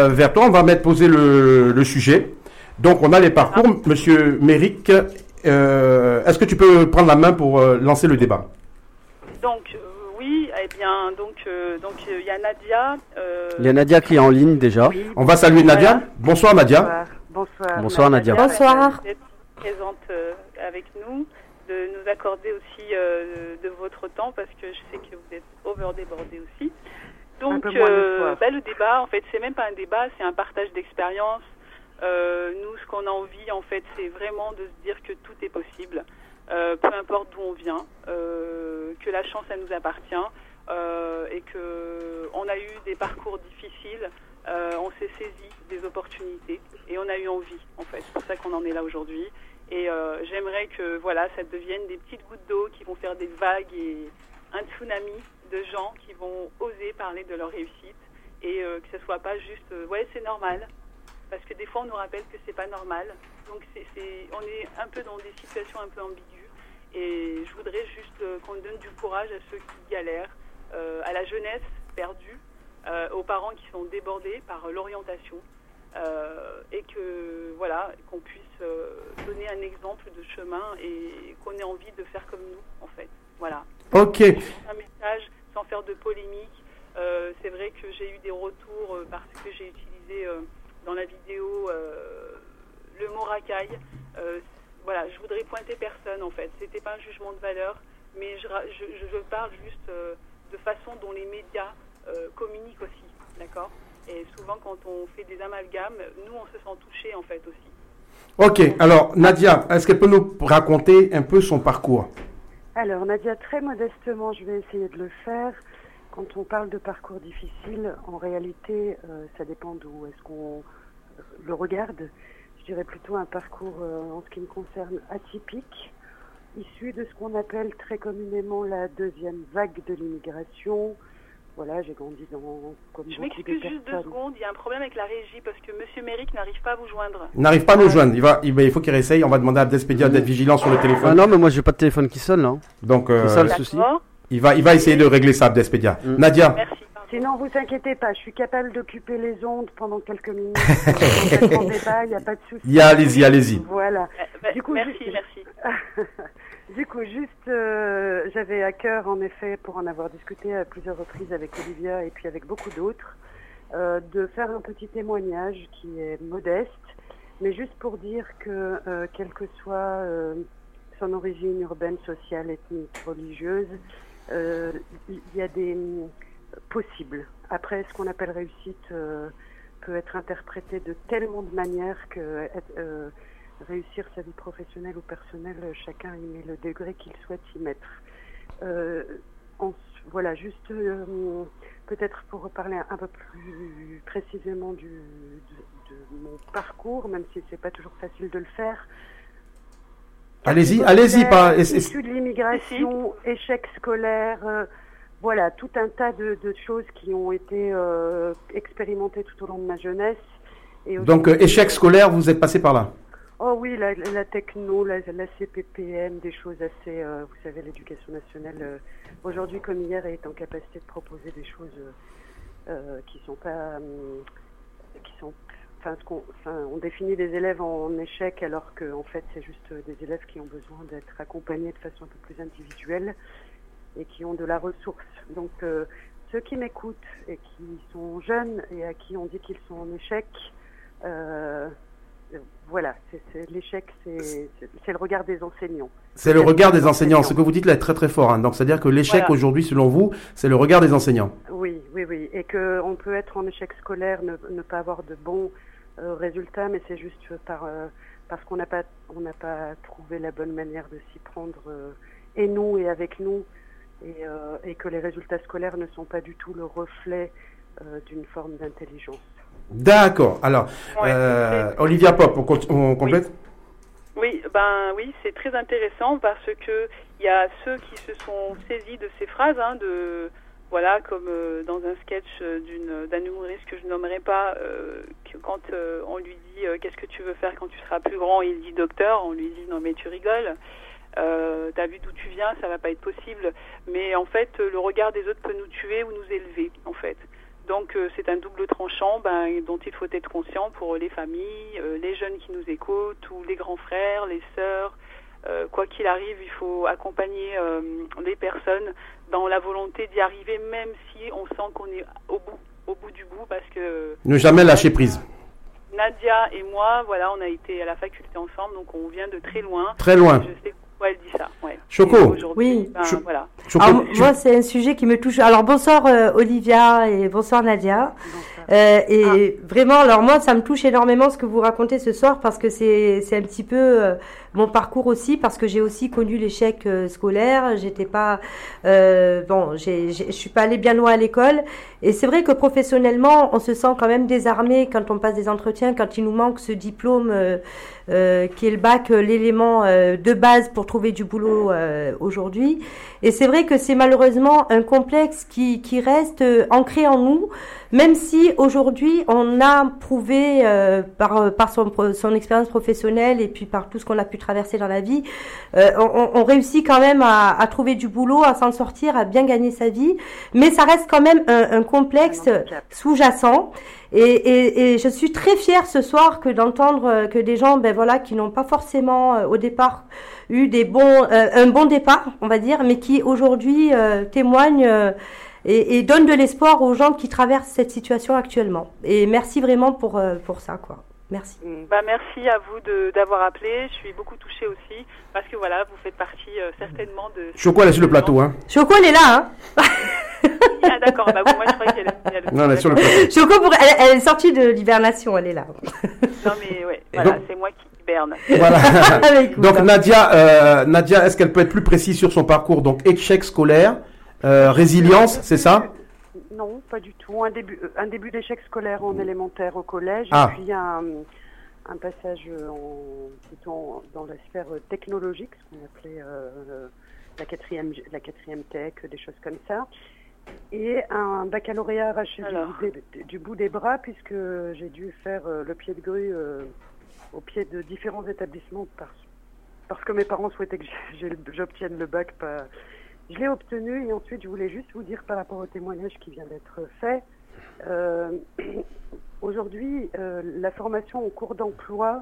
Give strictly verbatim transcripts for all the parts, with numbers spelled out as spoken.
euh, vers toi. On va mettre poser le, le sujet. Donc, on a les parcours. Ah. Monsieur Méric, euh, est-ce que tu peux prendre la main pour euh, lancer le débat? Donc, euh, oui, eh bien, donc, euh, donc, il euh, y a Nadia. Euh... Il y a Nadia qui est en ligne déjà. Oui. On va saluer Nadia. Voilà. Bonsoir, Nadia. Bonsoir. Bonsoir, Bonsoir Nadia. Nadia. Bonsoir. D'être présente euh, avec nous, de nous accorder aussi euh, de votre temps, parce que je sais que vous êtes over-débordés aussi. Donc, euh, bah, le débat, en fait, c'est même pas un débat, c'est un partage d'expérience. Euh, nous, ce qu'on a envie, en fait, c'est vraiment de se dire que tout est possible, euh, peu importe d'où on vient, euh, que la chance, elle nous appartient, euh, et que on a eu des parcours difficiles, euh, on s'est saisi des opportunités, et on a eu envie, en fait. C'est pour ça qu'on en est là aujourd'hui. Et euh, j'aimerais que, voilà, ça devienne des petites gouttes d'eau qui vont faire des vagues et un tsunami de gens qui vont oser parler de leur réussite, et euh, que ce soit pas juste euh, ouais, c'est normal, parce que des fois on nous rappelle que c'est pas normal. Donc c'est, c'est, on est un peu dans des situations un peu ambiguës, et je voudrais juste euh, qu'on donne du courage à ceux qui galèrent, euh, à la jeunesse perdue, euh, aux parents qui sont débordés par euh, l'orientation, euh, et que voilà, qu'on puisse euh, donner un exemple de chemin, et qu'on ait envie de faire comme nous, en fait. Voilà. Ok. Un message sans faire de polémique. Euh, c'est vrai que j'ai eu des retours euh, parce que j'ai utilisé euh, dans la vidéo euh, le mot racaille. Euh, voilà, je voudrais pointer personne, en fait. C'était pas un jugement de valeur, mais je, je, je parle juste euh, de façon dont les médias euh, communiquent aussi, d'accord? Et souvent, quand on fait des amalgames, nous, on se sent touchés, en fait, aussi. Ok, alors Nadia, est-ce qu'elle peut nous raconter un peu son parcours? Alors Nadia, très modestement, je vais essayer de le faire. Quand on parle de parcours difficile, en réalité, euh, ça dépend d'où est-ce qu'on euh, le regarde. Je dirais plutôt un parcours, euh, en ce qui me concerne, atypique, issu de ce qu'on appelle très communément la deuxième vague de l'immigration. Voilà, j'ai grandi dans... Comme je m'excuse juste deux secondes, il y a un problème avec la régie parce que Monsieur Méric n'arrive pas à vous joindre. Il n'arrive pas à nous joindre, il, va, il, il faut qu'il réessaye, on va demander à Abdespedia d'être vigilant sur le téléphone. Ah non, mais moi j'ai pas de téléphone qui sonne là. Donc, euh, c'est ça le souci. Il va, il va essayer de régler ça, Abdespedia. Mm. Nadia. Merci. Sinon, vous inquiétez pas, je suis capable d'occuper les ondes pendant quelques minutes. Il n'y a pas de souci. Y a, allez-y, allez-y. Voilà. Bah, du coup, merci, je... merci. Du coup, juste, euh, j'avais à cœur, en effet, pour en avoir discuté à plusieurs reprises avec Olivia et puis avec beaucoup d'autres, euh, de faire un petit témoignage qui est modeste, mais juste pour dire que, euh, quelle que soit euh, son origine urbaine, sociale, ethnique, religieuse, euh, il y a des euh, possibles. Après, ce qu'on appelle réussite euh, peut être interprété de tellement de manières que... Euh, réussir sa vie professionnelle ou personnelle, chacun y met le degré qu'il souhaite y mettre. Euh, en, voilà, juste euh, peut-être pour reparler un, un peu plus précisément du, de, de mon parcours, même si c'est pas toujours facile de le faire. Allez-y, allez-y, pas. Issu de l'immigration, échec scolaire, euh, voilà, tout un tas de, de choses qui ont été euh, expérimentées tout au long de ma jeunesse. Et donc, euh, échec scolaire, vous êtes passé par là? Oh oui, la, la techno, la, la C P P M, des choses assez... Euh, vous savez, l'éducation nationale, euh, aujourd'hui comme hier, est en capacité de proposer des choses euh, euh, qui sont pas... Euh, qui sont... Enfin, ce qu'on, enfin, on définit des élèves en, en échec, alors que en fait, c'est juste des élèves qui ont besoin d'être accompagnés de façon un peu plus individuelle et qui ont de la ressource. Donc, euh, ceux qui m'écoutent et qui sont jeunes et à qui on dit qu'ils sont en échec... Euh, Voilà, c'est, c'est, l'échec, c'est, c'est, c'est le regard des enseignants. C'est le regard des enseignants. Ce que vous dites là est très très fort. Hein. Donc, c'est-à-dire que l'échec voilà. aujourd'hui, selon vous, c'est le regard des enseignants. Oui, oui, oui. Et qu'on peut être en échec scolaire, ne, ne pas avoir de bons euh, résultats, mais c'est juste par, euh, parce qu'on n'a pas, on n'a pas trouvé la bonne manière de s'y prendre, euh, et nous et avec nous, et, euh, et que les résultats scolaires ne sont pas du tout le reflet euh, d'une forme d'intelligence. D'accord. Alors, ouais, euh, Olivia Pop, on, on complète? Oui. oui, ben oui, c'est très intéressant parce que il y a ceux qui se sont saisis de ces phrases, hein, de voilà, comme euh, dans un sketch d'une d'un humoriste que je nommerai pas, euh, que quand euh, on lui dit euh, qu'est-ce que tu veux faire quand tu seras plus grand, il dit docteur, on lui dit non mais tu rigoles. Euh, t'as vu d'où tu viens, ça va pas être possible. Mais en fait, le regard des autres peut nous tuer ou nous élever, en fait. Donc euh, c'est un double tranchant ben, dont il faut être conscient pour les familles, euh, les jeunes qui nous écoutent, ou les grands frères, les sœurs. Euh, quoi qu'il arrive, il faut accompagner euh, les personnes dans la volonté d'y arriver, même si on sent qu'on est au bout, au bout du bout, parce que... Ne jamais lâcher prise. Nadia et moi, voilà, on a été à la faculté ensemble, donc on vient de très loin. Très loin. Je sais pourquoi elle dit ça. Ouais. Choco. Oui. Ben, Cho- voilà. Choco, Alors, tu- moi, c'est un sujet qui me touche. Alors, bonsoir euh, Olivia et bonsoir Nadia. Euh, et vraiment, alors moi, ça me touche énormément ce que vous racontez ce soir parce que c'est c'est un petit peu euh, mon parcours aussi, parce que j'ai aussi connu l'échec euh, scolaire. J'étais pas euh, bon, j'ai, j'ai, je suis pas allée bien loin à l'école. Et c'est vrai que professionnellement, on se sent quand même désarmé quand on passe des entretiens, quand il nous manque ce diplôme euh, euh, qui est le bac, euh, l'élément euh, de base pour trouver du boulot euh, aujourd'hui. Et c'est vrai que c'est malheureusement un complexe qui qui reste euh, ancré en nous. Même si aujourd'hui on a prouvé euh, par par son son expérience professionnelle et puis par tout ce qu'on a pu traverser dans la vie, euh, on, on réussit quand même à, à trouver du boulot, à s'en sortir, à bien gagner sa vie. Mais ça reste quand même un, un complexe sous-jacent. Et, et, et je suis très fière ce soir que d'entendre que des gens, ben voilà, qui n'ont pas forcément euh, au départ eu des bons, euh, un bon départ, on va dire, mais qui aujourd'hui euh, témoignent. Euh, Et, et donne de l'espoir aux gens qui traversent cette situation actuellement. Et merci vraiment pour euh, pour ça, quoi. Merci. Bah, merci à vous de, d'avoir appelé. Je suis beaucoup touchée aussi parce que voilà, vous faites partie euh, certainement de... Choco, elle est sur le plateau, hein. Choco, elle est là, hein. Ah d'accord, bah, bon, moi je croyais qu'elle était... Non, elle est sur le plateau. Choco, pour, elle, elle est sortie de l'hibernation, elle est là. Non mais ouais, voilà, donc, c'est moi qui hiberne. Voilà. Écoute, Donc hein. Nadia, euh, Nadia, est-ce qu'elle peut être plus précise sur son parcours? Donc échec scolaire, euh, résilience, c'est ça? Non, pas du tout. Un début, un début d'échec scolaire en élémentaire au collège, Ah. et puis un, un passage en, plutôt en- dans la sphère technologique, ce qu'on appelait euh, la quatrième, la quatrième tech, des choses comme ça, et un baccalauréat arraché du Alors. bout, des, du bout des bras, puisque j'ai dû faire euh, le pied de grue euh, au pied de différents établissements parce, parce que mes parents souhaitaient que j'ai- j'ai- j'obtienne le bac. Pas, Je l'ai obtenu, et ensuite je voulais juste vous dire par rapport au témoignage qui vient d'être fait. Euh, aujourd'hui, euh, la formation en cours d'emploi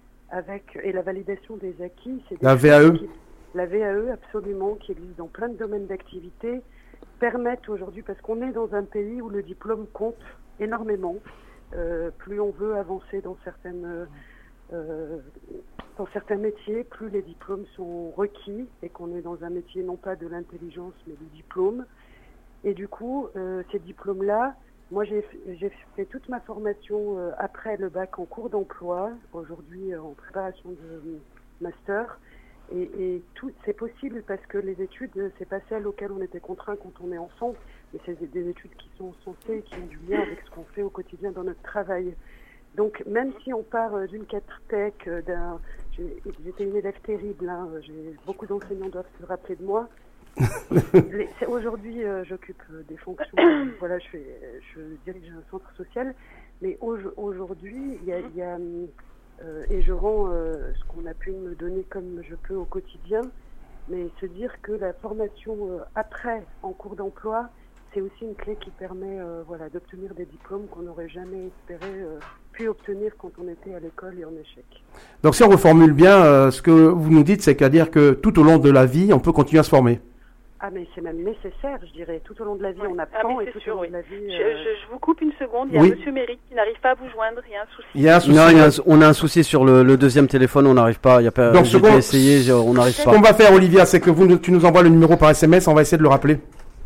avec et la validation des acquis, c'est des La V A E. choses qui- la V A E absolument, qui existe dans plein de domaines d'activité, permettent aujourd'hui, parce qu'on est dans un pays où le diplôme compte énormément. Euh, plus on veut avancer dans certaines euh, dans certains métiers, plus les diplômes sont requis et qu'on est dans un métier non pas de l'intelligence mais du diplôme. Et du coup, euh, ces diplômes-là, moi j'ai j'ai fait toute ma formation euh, après le bac en cours d'emploi, aujourd'hui euh, en préparation de master. Et, et tout, c'est possible parce que les études, c'est pas celles auxquelles on était contraint quand on est enfant, mais c'est des études qui sont sensées, qui ont du lien avec ce qu'on fait au quotidien dans notre travail. Donc, même si on part euh, d'une quatre tech, euh, d'un, j'ai- j'étais une élève terrible, hein, j'ai, beaucoup d'enseignants doivent se rappeler de moi. Les- c'est- aujourd'hui, euh, j'occupe euh, des fonctions, euh, voilà, je, fais, je dirige un centre social, mais au- aujourd'hui, il y a, il y a euh, et je rends euh, ce qu'on a pu me donner comme je peux au quotidien, mais se dire que la formation euh, après, en cours d'emploi, c'est aussi une clé qui permet euh, voilà, d'obtenir des diplômes qu'on n'aurait jamais espéré euh, pu obtenir quand on était à l'école et en échec. Donc si on reformule bien, euh, ce que vous nous dites, c'est qu'à dire que tout au long de la vie, on peut continuer à se former. Ah mais c'est même nécessaire, je dirais. Tout au long de la vie, Ouais. on Ah, apprend mais et c'est tout sûr, au long oui. de la vie... Je, euh, je, je vous coupe une seconde, il y a Oui. Monsieur Méric qui n'arrive pas à vous joindre, il y a un souci. Il y a un souci. Non, il y a un- on a un souci sur le, le deuxième téléphone, on n'arrive pas. Il y a pas. Donc, J'ai second- essayé, j'ai- on n'arrive Ce pas. qu'on va faire, Olivia, c'est que vous, nous- tu nous envoies le numéro par S M S, on va essayer de le rappeler.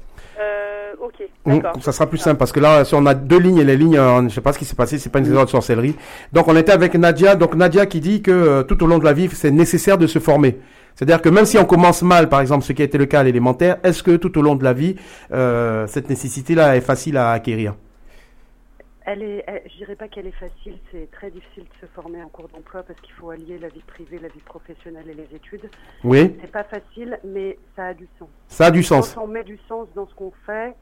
Euh, ok, Hum, d'accord. ça sera plus simple parce que là, si on a deux lignes et les lignes, euh, je sais pas ce qui s'est passé, c'est pas une histoire de sorcellerie. Donc on était avec Nadia, donc Nadia qui dit que euh, tout au long de la vie, c'est nécessaire de se former. C'est-à-dire que même si on commence mal, par exemple, ce qui a été le cas à l'élémentaire, est-ce que tout au long de la vie, euh, cette nécessité-là est facile à acquérir? Elle est, elle- je dirais pas qu'elle est facile, c'est très difficile de se former en cours d'emploi parce qu'il faut allier la vie privée, la vie professionnelle et les études. Oui, C'est pas facile, mais ça a du sens. ça a du sens. Quand on met du sens dans ce qu'on fait,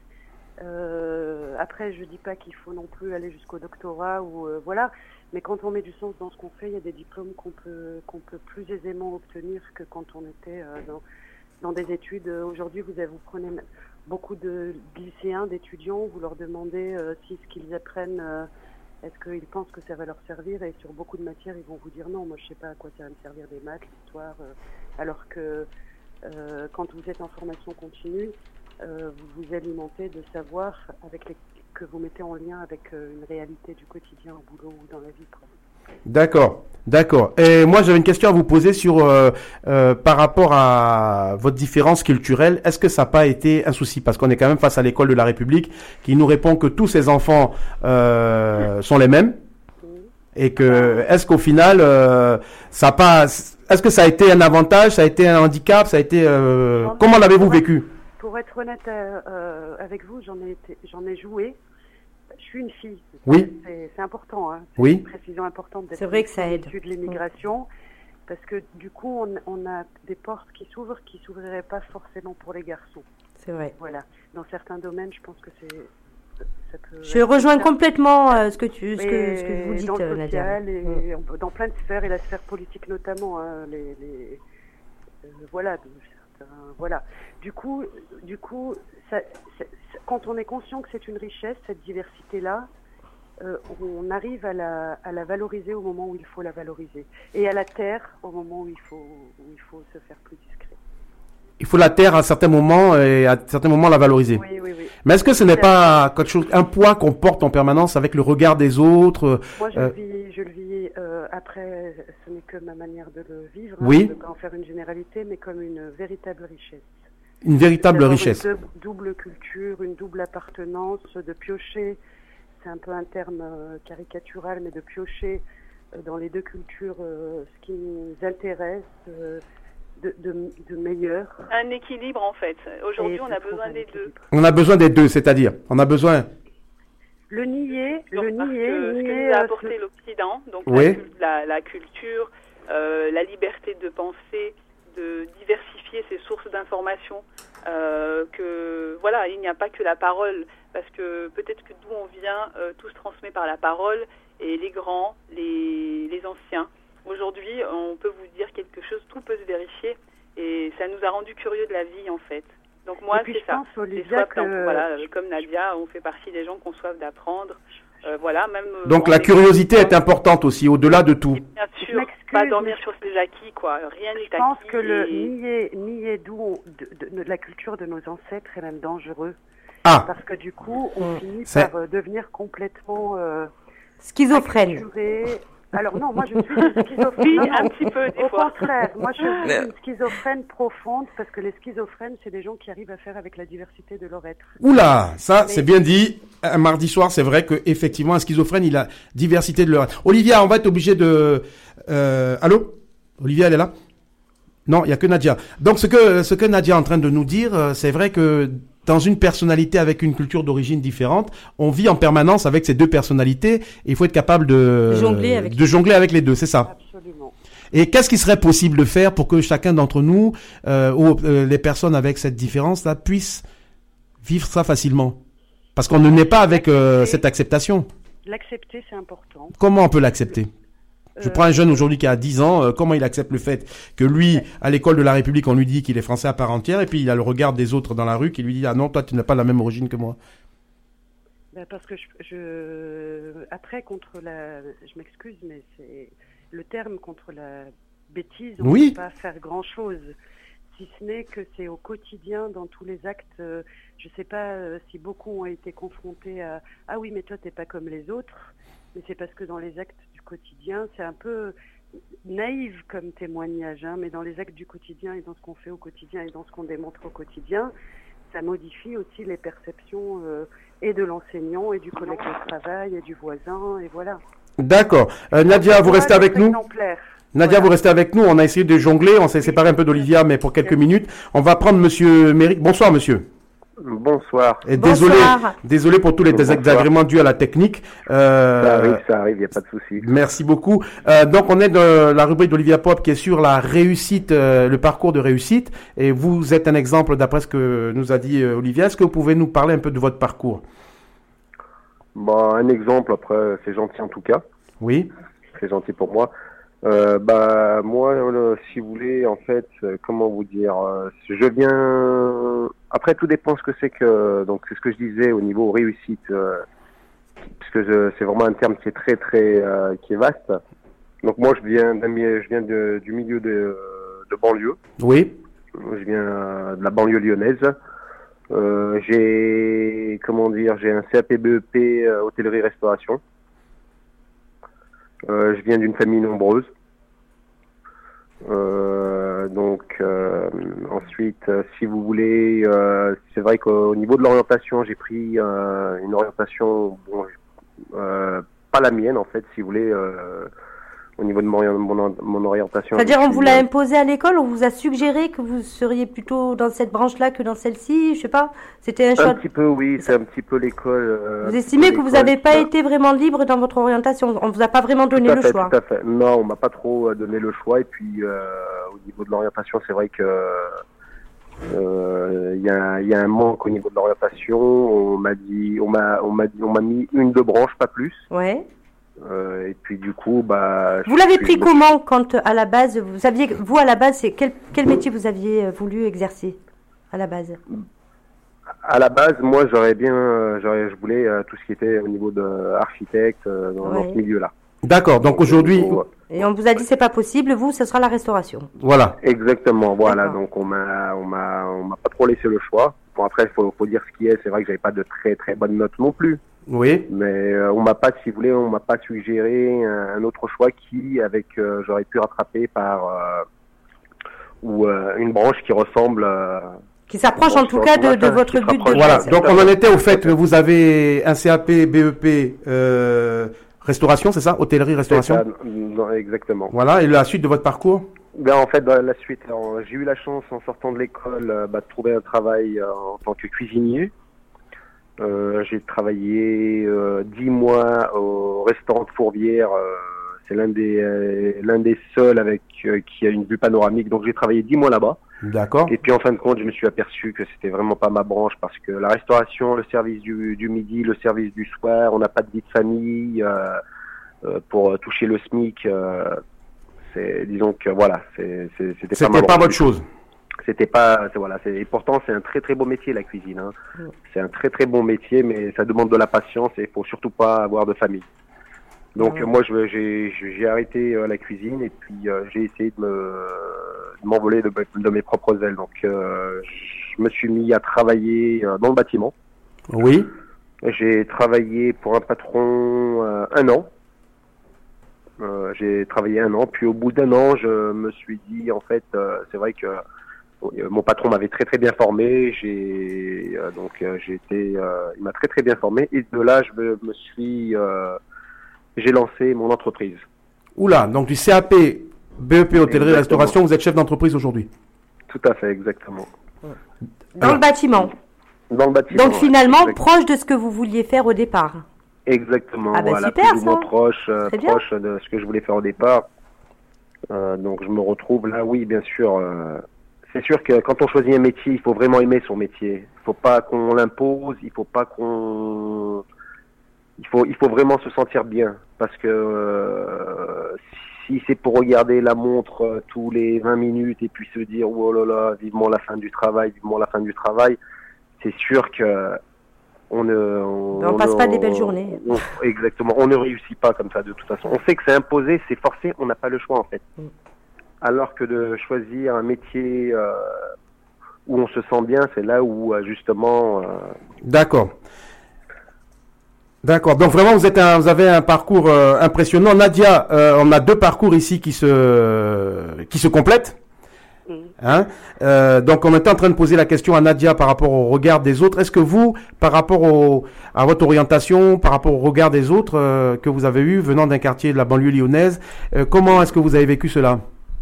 euh, après je dis pas qu'il faut non plus aller jusqu'au doctorat ou euh, voilà, mais quand on met du sens dans ce qu'on fait, il y a des diplômes qu'on peut qu'on peut plus aisément obtenir que quand on était euh, dans dans des études. Euh, Aujourd'hui, vous avez, vous prenez, beaucoup de lycéens, d'étudiants, vous leur demandez euh, si ce qu'ils apprennent, euh, est-ce qu'ils pensent que ça va leur servir, et sur beaucoup de matières, ils vont vous dire non, moi je sais pas à quoi ça va me servir, des maths, l'histoire, euh, alors que euh, quand vous êtes en formation continue, euh, vous vous alimentez de savoir avec les, que vous mettez en lien avec euh, une réalité du quotidien au boulot ou dans la vie, quoi. D'accord, d'accord. Et moi, j'avais une question à vous poser sur euh, euh, par rapport à votre différence culturelle. Est-ce que ça n'a pas été un souci? Parce qu'on est quand même face à l'école de la République qui nous répond que tous ces enfants euh, sont les mêmes. Et que est-ce qu'au final, euh, ça a pas, est-ce que ça a été un avantage, ça a été un handicap, ça a été euh, comment l'avez-vous vécu? Pour être honnête euh, avec vous, j'en ai été, j'en ai joué. Je suis une fille. Oui. C'est, c'est important. Hein. C'est oui. une précision importante d'être. C'est vrai que ça aide. De l'immigration, parce que du coup, on, on a des portes qui s'ouvrent, qui s'ouvriraient pas forcément pour les garçons. C'est vrai. Voilà. Dans certains domaines, je pense que c'est. Ça peut je rejoins ça. complètement euh, ce que tu, ce que, ce que vous dites, dans le social, Nadia. Et mmh. dans plein de sphères, et la sphère politique notamment. Hein, les, les euh, voilà. Certains, voilà. Du coup, du coup, ça, ça, ça, quand on est conscient que c'est une richesse, cette diversité-là, euh, on arrive à la, à la valoriser au moment où il faut la valoriser, et à la taire au moment où il faut, où il faut se faire plus discret. Il faut la taire à certains moments et à certains moments la valoriser. Oui, oui, oui. Mais est-ce que ce n'est pas quelque chose, un poids qu'on porte en permanence avec le regard des autres? Moi, je euh... le vis, je le vis euh, après, ce n'est que ma manière de le vivre. Oui. Hein, je ne veux pas en faire une généralité, mais comme une véritable richesse. Une véritable richesse. Une double culture, une double appartenance, de piocher, c'est un peu un terme euh, caricatural, mais de piocher euh, dans les deux cultures euh, ce qui nous intéresse, euh, de, de, de meilleur. Un équilibre en fait. Aujourd'hui, on a besoin des deux. On a besoin des deux, c'est-à-dire, on a besoin... Le nier, donc, le nier, que, nier... Ce que nous a apporté euh, l'Occident, donc oui. la, la, la culture, euh, la liberté de penser, de diversifier ses sources d'information, euh, que voilà, il n'y a pas que la parole, parce que peut-être que d'où on vient, euh, tout se transmet par la parole, et les grands, les, les anciens. Aujourd'hui, on peut vous dire quelque chose, tout peut se vérifier, et ça nous a rendu curieux de la vie en fait. Donc moi, c'est ça. Pense, Olivia, c'est soif que... voilà, comme Nadia, on fait partie des gens qui ont soif d'apprendre. Euh, voilà, même. Donc la curiosité est importante aussi, au-delà de tout. Bien sûr, pas dormir sur ses acquis, quoi. Rien n'est acquis. Je pense que le nier, nier d'où de, de, de la culture de nos ancêtres est même dangereux. Ah. Parce que du coup, on mmh. finit c'est... par euh, devenir complètement euh, schizophrène. Acculturé. Alors non, moi je suis une schizophrène. Oui, non, un petit peu, des Au fois. contraire, moi je suis une schizophrène profonde, parce que les schizophrènes, c'est des gens qui arrivent à faire avec la diversité de leur être. Oula, ça, Mais... c'est bien dit. Un mardi soir, c'est vrai que effectivement, un schizophrène, il a diversité de leur être. Olivia, on va être obligé de... Euh... Allô? Olivia, elle est là? Non, il y a que Nadia. Donc, ce que, ce que Nadia est en train de nous dire, c'est vrai que dans une personnalité avec une culture d'origine différente, on vit en permanence avec ces deux personnalités et il faut être capable de jongler avec, de jongler avec les deux, c'est ça? Absolument. Et qu'est-ce qui serait possible de faire pour que chacun d'entre nous, euh, ou euh, les personnes avec cette différence-là, puissent vivre ça facilement? Parce qu'on ne naît pas avec euh, cette acceptation. L'accepter, c'est important. Comment on peut l'accepter? Je prends un jeune aujourd'hui qui a dix ans, euh, comment il accepte le fait que lui, à l'école de la République, on lui dit qu'il est français à part entière, et puis il a le regard des autres dans la rue qui lui dit « Ah non, toi tu n'as pas la même origine que moi ». Ben parce que je, je... Après, contre la... Je m'excuse, mais c'est le terme contre la bêtise, on oui. ne peut pas faire grand-chose. Si ce n'est que c'est au quotidien, dans tous les actes. Euh, je ne sais pas euh, si beaucoup ont été confrontés à « Ah oui, mais toi, tu n'es pas comme les autres ». Mais c'est parce que dans les actes du quotidien, c'est un peu naïf comme témoignage, hein, mais dans les actes du quotidien et dans ce qu'on fait au quotidien et dans ce qu'on démontre au quotidien, ça modifie aussi les perceptions euh, et de l'enseignant et du collègue de travail et du voisin, et voilà. D'accord. Euh, Nadia, vous restez avec nous? Nadia, voilà. Vous restez avec nous. On a essayé de jongler, on s'est séparé un peu d'Olivia, mais pour quelques minutes. On va prendre Monsieur Méric. Bonsoir, monsieur. Bonsoir. Et désolé, Bonsoir. désolé pour tous les désagréments dus à la technique. Euh, ça arrive, ça arrive, il n'y a pas de souci. Merci beaucoup. Euh, donc, on est dans la rubrique d'Olivia Pop qui est sur la réussite, euh, le parcours de réussite. Et vous êtes un exemple d'après ce que nous a dit euh, Olivia. Est-ce que vous pouvez nous parler un peu de votre parcours? Bah, un exemple, après, c'est gentil en tout cas. Oui. C'est gentil pour moi. Euh, bah moi, euh, si vous voulez, en fait, euh, comment vous dire, euh, je viens après, tout dépend ce que c'est que, donc c'est ce que je disais au niveau réussite, euh, parce que je, c'est vraiment un terme qui est très très, euh, qui est vaste. Donc moi, je viens, d'un, je viens de, du milieu de, de banlieue. Oui. Je viens de la banlieue lyonnaise. Euh, j'ai, comment dire, j'ai un C A P B E P euh, hôtellerie-restauration. Euh, je viens d'une famille nombreuse. Euh, donc euh, ensuite, euh, si vous voulez, euh, c'est vrai qu'au niveau de l'orientation, j'ai pris euh, une orientation, bon, euh, pas la mienne en fait, si vous voulez. Euh, Au niveau de mon, mon, mon orientation. C'est-à-dire, on vous l'a imposé à l'école, on vous a suggéré que vous seriez plutôt dans cette branche-là que dans celle-ci, je sais pas. C'était un choix. Un petit peu, oui, c'est un petit peu l'école. Euh, vous estimez que vous n'avez pas été vraiment libre dans votre orientation. On vous a pas vraiment donné le fait, choix. Tout à fait. Non, on m'a pas trop donné le choix. Et puis, euh, au niveau de l'orientation, c'est vrai que il euh, y, y a un manque au niveau de l'orientation. On m'a dit, on m'a, on m'a dit, on m'a mis une deux branches, pas plus. Ouais. Euh, et puis du coup, bah. Vous l'avez pris comment quand à la base vous saviez, vous à la base, c'est quel quel métier vous aviez voulu exercer à la base? À la base, moi, j'aurais bien, j'aurais, je voulais euh, tout ce qui était au niveau de architecte euh, dans, ouais. dans ce milieu-là. D'accord. Donc aujourd'hui. Et on vous a dit c'est pas possible. Vous, ce sera la restauration. Voilà. Exactement. Voilà. D'accord. Donc on m'a, on m'a, on m'a pas trop laissé le choix. Bon après, il faut, faut dire ce qui est. C'est vrai que j'avais pas de très très bonnes notes non plus. Oui. Mais euh, on m'a pas, si vous voulez, on m'a pas suggéré un, un autre choix qui, avec, euh, j'aurais pu rattraper par euh, ou euh, une branche qui ressemble. Euh, qui s'approche en tout cas de, de votre but de. Voilà. Donc on en était au fait que vous avez un C A P B E P euh, restauration, c'est ça, hôtellerie restauration. C'est ça, non, exactement. Voilà. Et la suite de votre parcours? Ben en fait, dans la suite, alors, j'ai eu la chance en sortant de l'école euh, bah, de trouver un travail euh, en tant que cuisinier. Euh, j'ai travaillé euh, dix mois au restaurant de Fourvière. Euh, c'est l'un des euh, l'un des seuls avec euh, qui a une vue panoramique. Donc j'ai travaillé dix mois là-bas. D'accord. Et puis en fin de compte, je me suis aperçu que c'était vraiment pas ma branche parce que la restauration, le service du, du midi, le service du soir, on n'a pas de vie de famille euh, euh, pour toucher le SMIC. Euh, c'est disons que voilà, c'est, c'est c'était, c'était pas, ma pas votre chose. C'était pas, c'est, voilà, c'est, et pourtant c'est un très très beau métier la cuisine. Hein. Mm. C'est un très très bon métier, mais ça demande de la patience et il faut surtout pas avoir de famille. Donc mm. moi je, j'ai, j'ai arrêté euh, la cuisine et puis euh, j'ai essayé de, me, de m'envoler de, de mes propres ailes. Donc euh, je me suis mis à travailler euh, dans le bâtiment. Oui. J'ai travaillé pour un patron euh, un an. Euh, j'ai travaillé un an, puis au bout d'un an, je me suis dit en fait, euh, c'est vrai que mon patron m'avait très très bien formé, j'ai euh, donc euh, j'ai été, euh, il m'a très très bien formé et de là je me, me suis, euh, j'ai lancé mon entreprise. Oula, donc du C A P B E P hôtellerie restauration, vous êtes chef d'entreprise aujourd'hui. Tout à fait, exactement. Dans Alors, le bâtiment. Dans le bâtiment. Donc finalement exactement. Proche de ce que vous vouliez faire au départ. Exactement. Ah bah voilà, super, plus ou moins ça. proche, euh, proche de ce que je voulais faire au départ. Euh, donc je me retrouve là, oui, bien sûr. Euh, C'est sûr que quand on choisit un métier, il faut vraiment aimer son métier. Il faut pas qu'on l'impose, il faut pas qu'on, il faut, il faut vraiment se sentir bien. Parce que euh, si c'est pour regarder la montre euh, tous les vingt minutes et puis se dire oh là là, vivement la fin du travail, vivement la fin du travail, c'est sûr que on ne, on, on passe on, pas des belles journées. On, exactement, on ne réussit pas comme ça de toute façon. On sait que c'est imposé, c'est forcé, on n'a pas le choix en fait. Mm. Alors que de choisir un métier euh, où on se sent bien, c'est là où euh, justement. Euh... D'accord. D'accord. Donc vraiment, vous êtes un, vous avez un parcours euh, impressionnant. Nadia, euh, on a deux parcours ici qui se qui se complètent. Mm. Hein euh, donc on était en train de poser la question à Nadia par rapport au regard des autres. Est-ce que vous, par rapport au, à votre orientation, par rapport au regard des autres euh, que vous avez eu venant d'un quartier de la banlieue lyonnaise, euh, comment est-ce que vous avez vécu cela?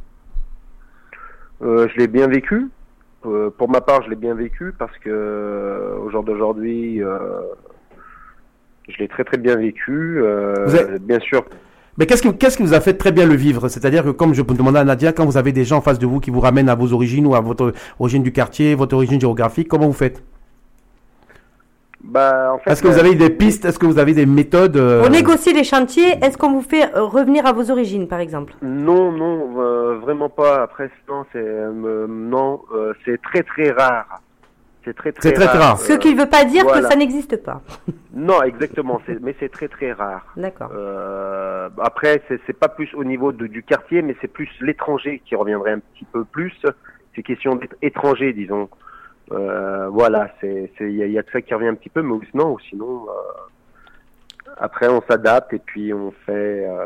Euh, je l'ai bien vécu. Euh, pour ma part, je l'ai bien vécu parce que euh, au jour d'aujourd'hui, euh, je l'ai très très bien vécu. Euh, vous avez... Bien sûr. Mais qu'est-ce qui, qu'est-ce qui vous a fait très bien le vivre? C'est-à-dire que, comme je peux demander à Nadia, quand vous avez des gens en face de vous qui vous ramènent à vos origines ou à votre origine du quartier, votre origine géographique, comment vous faites? Bah, en fait, est-ce que vous avez des pistes? Est-ce que vous avez des méthodes euh... Pour négocier les chantiers, est-ce qu'on vous fait revenir à vos origines, par exemple? Non, non, euh, vraiment pas. Après, non, c'est euh, non, euh, c'est très très rare. C'est très très, c'est très, rare. très rare. Ce qui ne veut pas dire voilà. que ça n'existe pas. Non, exactement, c'est, mais c'est très très rare. D'accord. Euh, après, c'est, c'est pas plus au niveau de, du quartier, mais c'est plus l'étranger qui reviendrait un petit peu plus. C'est question d'être étranger, disons. Euh, voilà, c'est, c'est, il y a, y a de ça qui revient un petit peu, mais sinon, sinon, euh, après on s'adapte et puis on fait, euh,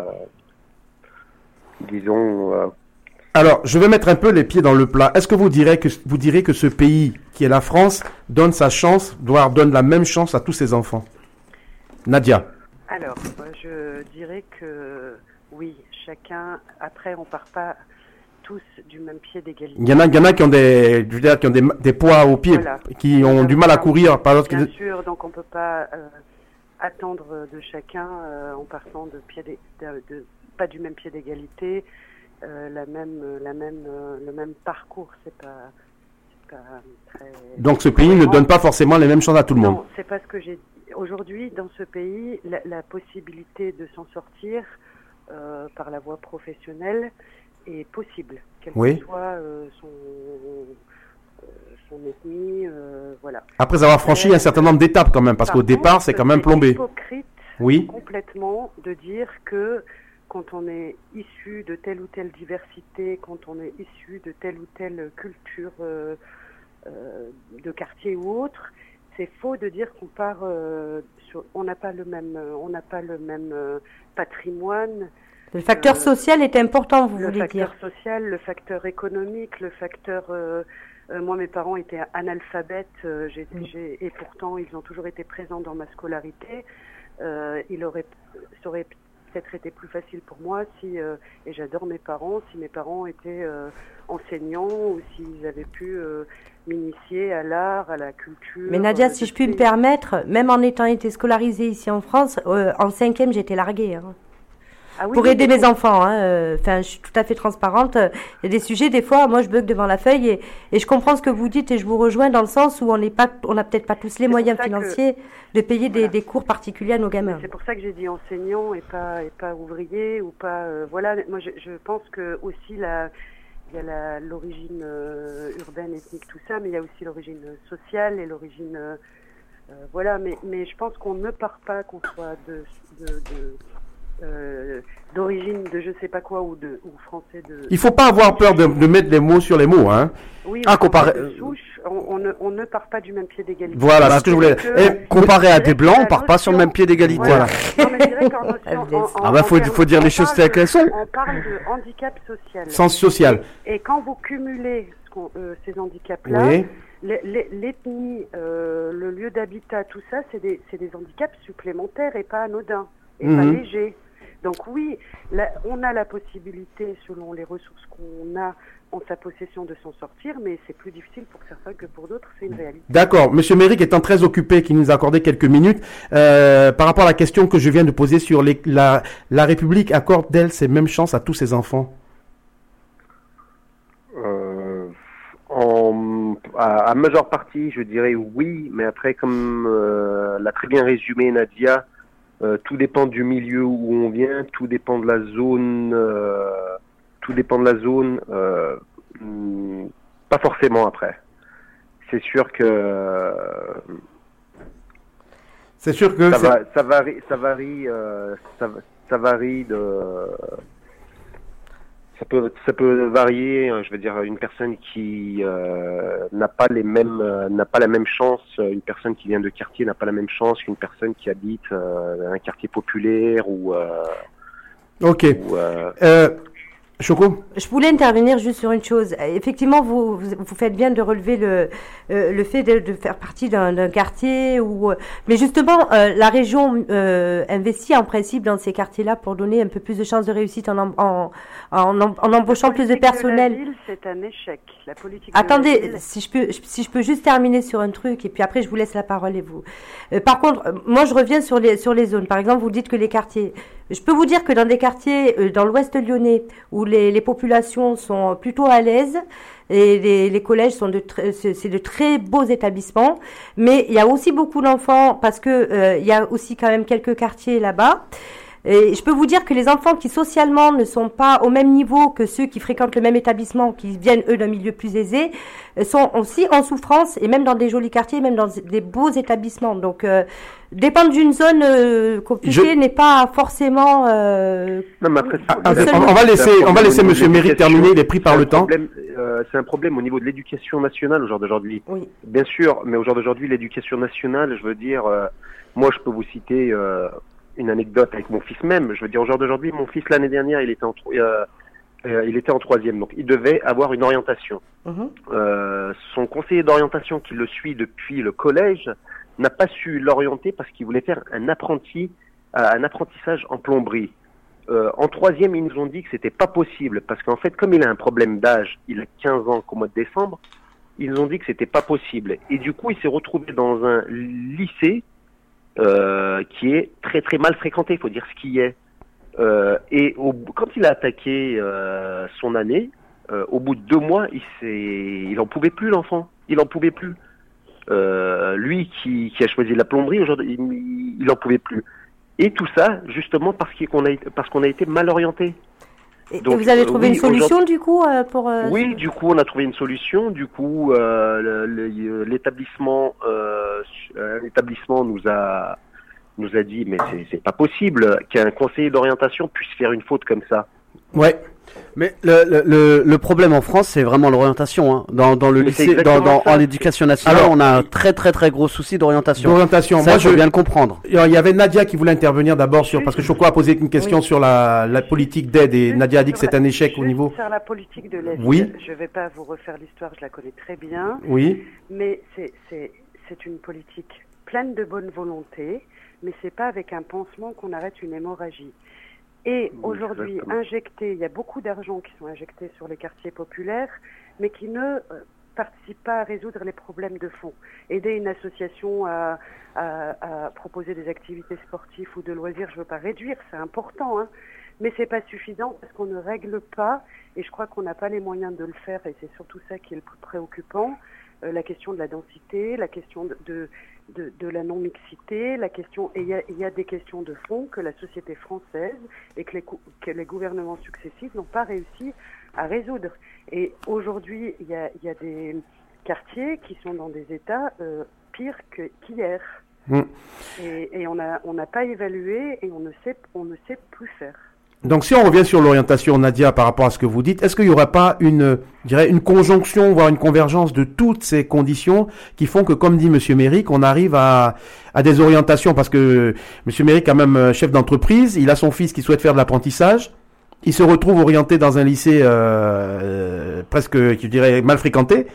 disons. Euh, Alors, je vais mettre un peu les pieds dans le plat. Est-ce que vous direz que vous direz que ce pays, qui est la France, donne sa chance, doit donne la même chance à tous ses enfants? Nadia. Alors, je dirais que oui, chacun. Après, on part pas tous du même pied d'égalité. Il y en a, il y en a qui ont des, je veux dire, qui ont des, des poids aux pieds, Voilà. qui ont du mal à courir. Par exemple, Bien sûr, donc on peut pas euh, attendre de chacun euh, en partant de pied d'é- de, de pas du même pied d'égalité. Euh, la même, la même, euh, le même parcours, c'est pas, c'est pas très. Donc ce pays ne donne pas forcément les mêmes chances à tout le monde. Non, c'est pas ce que j'ai dit. Aujourd'hui, dans ce pays, la, la possibilité de s'en sortir euh, par la voie professionnelle est possible, quelle Oui. que soit euh, son, euh, son ethnie, euh, voilà. Après avoir franchi Euh, un certain nombre d'étapes quand même, parce Par qu'au départ contre, c'est quand même c'est plombé. hypocrite Oui. complètement de dire que quand on est issu de telle ou telle diversité, quand on est issu de telle ou telle culture euh, euh, de quartier ou autre, c'est faux de dire qu'on part, euh, sur, on n'a pas le même, on n'a pas le même euh, patrimoine. Le facteur Euh, social est important, vous Le voulez facteur dire. social, le facteur économique, le facteur. Euh, euh, moi, mes parents étaient analphabètes, euh, j'ai, Mm. j'ai, et pourtant ils ont toujours été présents dans ma scolarité. Euh, il aurait, ça aurait peut-être été plus facile pour moi si, euh, et j'adore mes parents, si mes parents étaient euh, enseignants ou s'ils avaient pu euh, m'initier à l'art, à la culture. Mais Nadia, euh, si de je puis me ces- permettre, même en étant été scolarisée ici en France, euh, en cinquième, j'étais larguée. Hein. Ah oui, Pour oui, aider mais mes enfants, hein, euh, enfin, je suis tout à fait transparente. Il y a des sujets, des fois, moi, je bug devant la feuille et, et je comprends ce que vous dites et je vous rejoins dans le sens où on n'est pas, on n'a peut-être pas tous les C'est moyens pour ça que- financiers de payer des, Voilà. des cours particuliers à nos gamins. C'est pour ça que j'ai dit enseignant et pas et pas ouvrier ou pas. Euh, voilà, moi je, je pense que aussi la il y a la, l'origine euh, urbaine, ethnique, tout ça, mais il y a aussi l'origine sociale et l'origine euh, euh, voilà. Mais mais je pense qu'on ne part pas qu'on soit de de, de euh, d'origine de je sais pas quoi ou de ou français de. Il faut pas avoir peur de, de mettre les mots sur les mots, hein. Oui, Ah, ou comparé- de souche, on, on ne on ne part pas du même pied d'égalité. Voilà, c'est ce que je voulais. Que- Et Comparé à Je dirais des blancs, que on part pas sur le la même pied d'égalité. Voilà. Non, mais je dirais qu'en notion- en- en- Ah bah, faut- en termes- faut dire les on choses parle telles qu'elles de- sont. On parle de handicap social. Sens social. Et quand vous cumulez ce qu'on- euh, ces handicaps-là, Oui. l'e- l'e- l'ethnie, euh, le lieu d'habitat, tout ça, c'est des, c'est des handicaps supplémentaires et pas anodins, et pas Mhm. légers. Donc oui, là, on a la possibilité, selon les ressources qu'on a en sa possession, de s'en sortir, mais c'est plus difficile pour certains que pour d'autres, c'est une réalité. D'accord. Monsieur Méric étant très occupé, qui nous a accordé quelques minutes, euh, par rapport à la question que je viens de poser sur les, la, la République accorde-t-elle ces mêmes chances à tous ses enfants? Euh, en, à, à majeure partie, je dirais oui, mais après, comme euh, l'a très bien résumé Nadia, euh, tout dépend du milieu où on vient, tout dépend de la zone, euh, tout dépend de la zone, euh, hmm, pas forcément après. C'est sûr que euh, C'est sûr que ça, c'est- va, ça varie, ça varie, euh, ça, ça varie de. Ça peut, ça peut varier. euh, Je veux dire, une personne qui euh, n'a pas les mêmes, euh, n'a pas la même chance. euh, Une personne qui vient de quartier n'a pas la même chance qu'une personne qui habite euh, un quartier populaire ou. Euh, Ok. ou, euh, Euh, Choco? Je voulais intervenir juste sur une chose. Effectivement, vous, vous, vous faites bien de relever le, euh, le fait de, de faire partie d'un, d'un quartier où, euh, mais justement, euh, la région euh, investit en principe dans ces quartiers-là pour donner un peu plus de chances de réussite en, en, en, en, en embauchant plus de La politique personnel. De la ville, c'est un échec. La politique de la Attendez, ville- si je peux, si je peux juste terminer sur un truc et puis après je vous laisse la parole et vous. Euh, par contre, euh, moi je reviens sur les sur les zones. Par exemple, vous dites que les quartiers. Je peux vous dire que dans des quartiers euh, dans l'Ouest lyonnais où les les populations sont plutôt à l'aise et les les collèges sont de très, c'est c'est de très beaux établissements, mais il y a aussi beaucoup d'enfants parce que euh, il y a aussi quand même quelques quartiers là-bas. Et je peux vous dire que les enfants qui socialement ne sont pas au même niveau que ceux qui fréquentent le même établissement, qui viennent eux d'un milieu plus aisé, sont aussi en souffrance, et même dans des jolis quartiers, même dans des beaux établissements. Donc, euh, dépendre d'une zone euh, compliquée je... n'est pas forcément. Euh, non, mais après, ah, on va laisser, on va laisser Monsieur Méric terminer. Il est pris par le temps. Euh, c'est un problème au niveau de l'éducation nationale au jour d'aujourd'hui. Oui. Bien sûr, mais au jour d'aujourd'hui, l'éducation nationale, je veux dire, euh, moi, je peux vous citer. Euh, une anecdote avec mon fils même. Je veux dire, au jour d'aujourd'hui, mon fils l'année dernière, il était en euh, euh, il était en troisième, donc il devait avoir une orientation. Mmh. Euh, son conseiller d'orientation qui le suit depuis le collège n'a pas su l'orienter parce qu'il voulait faire un apprenti, euh, un apprentissage en plomberie. Euh, en troisième, ils nous ont dit que c'était pas possible parce qu'en fait, comme il a un problème d'âge, il a quinze ans qu'au mois de décembre, ils nous ont dit que c'était pas possible. Et du coup, il s'est retrouvé dans un lycée Euh, qui est très très mal fréquenté, il faut dire ce qui est. Euh, et au, quand il a attaqué euh, son année, euh, au bout de deux mois, il s'est, il en pouvait plus l'enfant, il en pouvait plus. Euh, lui qui, qui a choisi la plomberie aujourd'hui, il, il en pouvait plus. Et tout ça justement parce qu'on a parce qu'on a été mal orienté. Et, Donc, et vous avez trouvé euh, oui, une solution du coup euh, pour euh, Oui, du coup on a trouvé une solution. Du coup euh, le, le, l'établissement euh, l'établissement nous a nous a dit mais c'est c'est pas possible qu'un conseiller d'orientation puisse faire une faute comme ça. Ouais. Mais le, le, le problème en France, c'est vraiment l'orientation. Hein. Dans, dans le mais lycée, dans, dans en l'éducation nationale, alors, on a un très très très gros souci d'orientation. D'orientation. Ça, moi, je veux bien le comprendre. Il y avait Nadia qui voulait intervenir d'abord sur, parce que Choco a posé une question oui. sur la, la politique d'aide et juste Nadia a dit que c'est un échec juste au niveau. Sur la politique de l'aide. Oui. Je ne vais pas vous refaire l'histoire, je la connais très bien. Oui. Mais c'est, c'est, c'est une politique pleine de bonne volonté, mais c'est pas avec un pansement qu'on arrête une hémorragie. Et aujourd'hui, injecté, il y a beaucoup d'argent qui sont injectés sur les quartiers populaires, mais qui ne euh, participent pas à résoudre les problèmes de fond. Aider une association à, à, à proposer des activités sportives ou de loisirs, je ne veux pas réduire, c'est important, hein, mais c'est pas suffisant parce qu'on ne règle pas, et je crois qu'on n'a pas les moyens de le faire, et c'est surtout ça qui est le plus préoccupant, euh, la question de la densité, la question de... de De, de la non-mixité, la question, et il y a, y a des questions de fond que la société française et que les, que les gouvernements successifs n'ont pas réussi à résoudre. Et aujourd'hui, il y a, y a des quartiers qui sont dans des états euh, pires que, qu'hier. Mmh. Et, et on a, on n'a pas évalué et on ne sait, on ne sait plus faire. Donc, si on revient sur l'orientation, Nadia, par rapport à ce que vous dites, est-ce qu'il n'y aurait pas une, je dirais, une conjonction, voire une convergence de toutes ces conditions qui font que, comme dit Monsieur Méric, on arrive à, à des orientations, parce que Monsieur Méric, quand même chef d'entreprise, il a son fils qui souhaite faire de l'apprentissage, il se retrouve orienté dans un lycée euh, euh, presque, je dirais, mal fréquenté.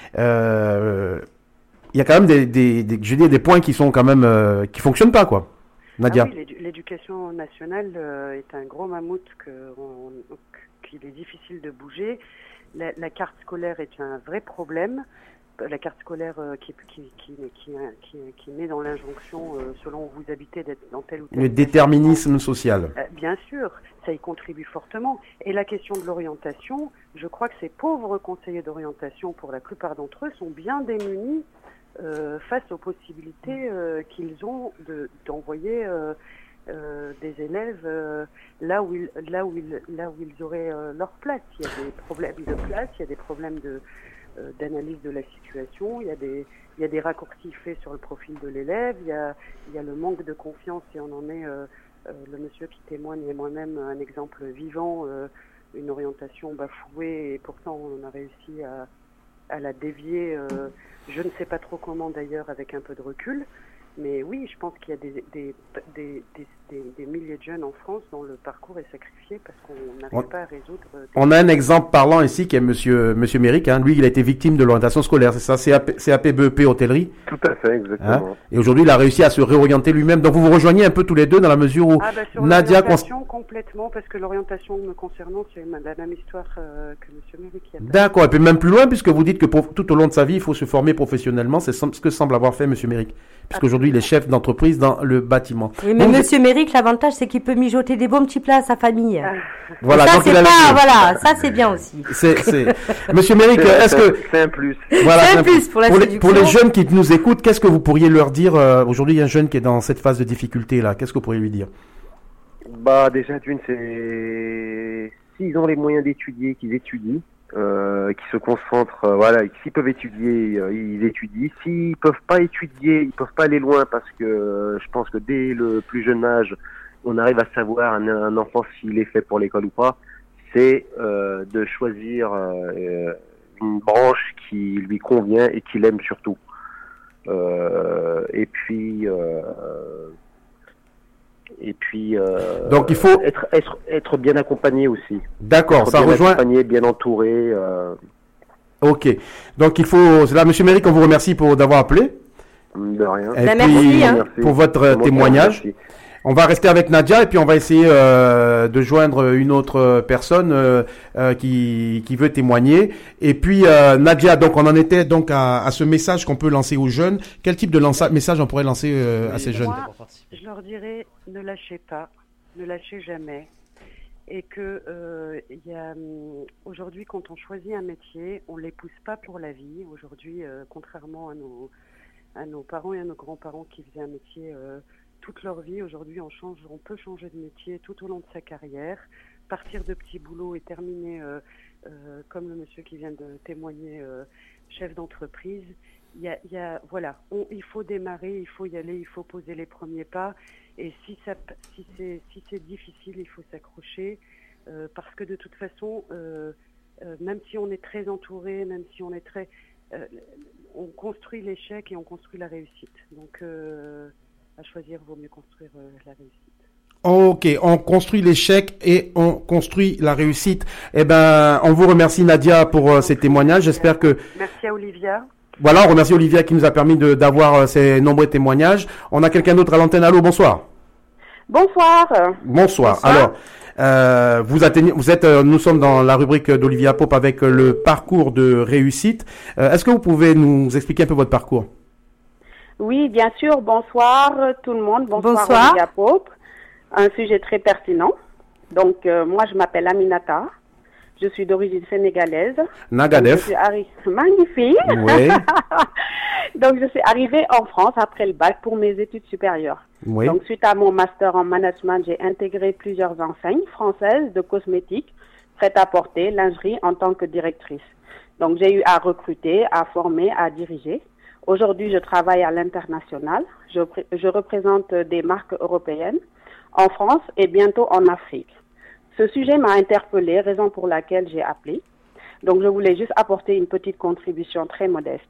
Euh, il y a quand même des, des, des, je veux dire, des points qui sont quand même, euh, qui fonctionnent pas, quoi. Nadia. Ah oui, l'éducation nationale euh, est un gros mammouth que on, qu'il est difficile de bouger. La, la carte scolaire est un vrai problème. La carte scolaire euh, qui, qui, qui, qui, qui, qui naît dans l'injonction, euh, selon où vous habitez, d'être dans tel ou tel... Le déterminisme social. Euh, bien sûr, ça y contribue fortement. Et la question de l'orientation, je crois que ces pauvres conseillers d'orientation, pour la plupart d'entre eux, sont bien démunis Euh, face aux possibilités euh, qu'ils ont de, d'envoyer euh, euh, des élèves euh, là où ils là où ils là où ils auraient euh, leur place. Il y a des problèmes de place, il y a des problèmes de euh, d'analyse de la situation, il y a des il y a des raccourcis faits sur le profil de l'élève, il y a il y a le manque de confiance et on en est euh, euh, le monsieur qui témoigne et moi-même un exemple vivant, euh, une orientation bafouée et pourtant on a réussi à à la dévier, euh, je ne sais pas trop comment d'ailleurs avec un peu de recul, mais oui, je pense qu'il y a des, des, des, des, des, des milliers de jeunes en France dont le parcours est sacrifié parce qu'on n'arrive pas à résoudre... On a un exemple parlant ici qui est monsieur, monsieur Méric, hein. Lui il a été victime de l'orientation scolaire, c'est ça, C A P, C A P B E P hôtellerie. Tout à fait, exactement. Hein, et aujourd'hui il a réussi à se réorienter lui-même, donc vous vous rejoignez un peu tous les deux dans la mesure où ah bah sur Nadia... l'orientation complètement, parce que l'orientation me concernant c'est la même histoire euh, que monsieur Méric. D'accord, et puis même plus loin puisque vous dites que pour, tout au long de sa vie il faut se former professionnellement, c'est ce que semble avoir fait monsieur Méric, puisqu'aujourd'hui il est chef d'entreprise dans le bâtiment. Oui, mais donc, monsieur je... Méric, l'avantage c'est qu'il peut mijoter des bons petits plats à sa famille. Ah. Voilà, ça donc c'est il a pas, voilà, ça c'est bien aussi. C'est, c'est... Monsieur Méric, est-ce que c'est un plus. Voilà, c'est un plus pour la pour séduction. les, pour les jeunes qui nous écoutent, qu'est-ce que vous pourriez leur dire euh, aujourd'hui? Il y a un jeune qui est dans cette phase de difficulté là. Qu'est-ce que vous pourriez lui dire? Bah déjà d'une, c'est s'ils ont les moyens d'étudier, qu'ils étudient, euh, qu'ils se concentrent, euh, voilà, s'ils peuvent étudier, euh, ils étudient. S'ils peuvent pas étudier, ils peuvent pas aller loin parce que euh, je pense que dès le plus jeune âge, on arrive à savoir un, un enfant s'il est fait pour l'école ou pas. C'est euh, de choisir euh, une branche qui lui convient et qu'il aime surtout. Euh, et puis. Euh, Et puis, euh, donc il faut être, être, être bien accompagné aussi. D'accord, ça bien rejoint. Accompagné, bien entouré. Euh... Ok, donc il faut. C'est là, Monsieur Méric, on vous remercie pour d'avoir appelé. De rien. Et bah, puis, merci, hein. pour votre Comment témoignage. merci. On va rester avec Nadia et puis on va essayer euh, de joindre une autre personne euh, euh, qui qui veut témoigner. Et puis euh, Nadia, donc on en était donc à, à ce message qu'on peut lancer aux jeunes. Quel type de lança- message on pourrait lancer euh, à ces jeunes? Moi, je leur dirais ne lâchez pas, ne lâchez jamais. Et que euh, y a, hum, aujourd'hui, quand on choisit un métier, on l'épouse pas pour la vie. Aujourd'hui, euh, contrairement à nos à nos parents et à nos grands-parents qui faisaient un métier euh, toute leur vie, aujourd'hui, on change, on peut changer de métier tout au long de sa carrière, partir de petits boulots et terminer euh, euh, comme le monsieur qui vient de témoigner, euh, chef d'entreprise. Il y a, il y a, voilà, on, il faut démarrer, il faut y aller, il faut poser les premiers pas. Et si ça, si c'est, si c'est difficile, il faut s'accrocher, euh, parce que de toute façon, euh, euh, même si on est très entouré, même si on est très, euh, on construit l'échec et on construit la réussite. Donc, euh, à choisir, vaut mieux construire euh, la réussite. Ok, on construit l'échec et on construit la réussite. Eh ben, on vous remercie Nadia pour euh, ces témoignages. J'espère que. Merci à Olivia. Voilà, on remercie Olivia qui nous a permis de, d'avoir euh, ces nombreux témoignages. On a quelqu'un d'autre à l'antenne. Allô, bonsoir. Bonsoir. Bonsoir. Bonsoir. Alors, euh, vous, atteignez, vous êtes, euh, nous sommes dans la rubrique d'Olivia Pope avec euh, le parcours de réussite. Euh, est-ce que vous pouvez nous expliquer un peu votre parcours? Oui, bien sûr. Bonsoir tout le monde. Bonsoir, Bonsoir. Olivia Pope. Un sujet très pertinent. Donc, euh, moi, je m'appelle Aminata. Je suis d'origine sénégalaise. Nagadef. Je suis arri- Magnifique. Oui. Donc, je suis arrivée en France après le bac pour mes études supérieures. Oui. Donc, suite à mon master en management, j'ai intégré plusieurs enseignes françaises de cosmétiques, prêt-à-porter, lingerie en tant que directrice. Donc, j'ai eu à recruter, à former, à diriger. Aujourd'hui, je travaille à l'international. Je, je représente des marques européennes en France et bientôt en Afrique. Ce sujet m'a interpellée, raison pour laquelle j'ai appelé. Donc, je voulais juste apporter une petite contribution très modeste.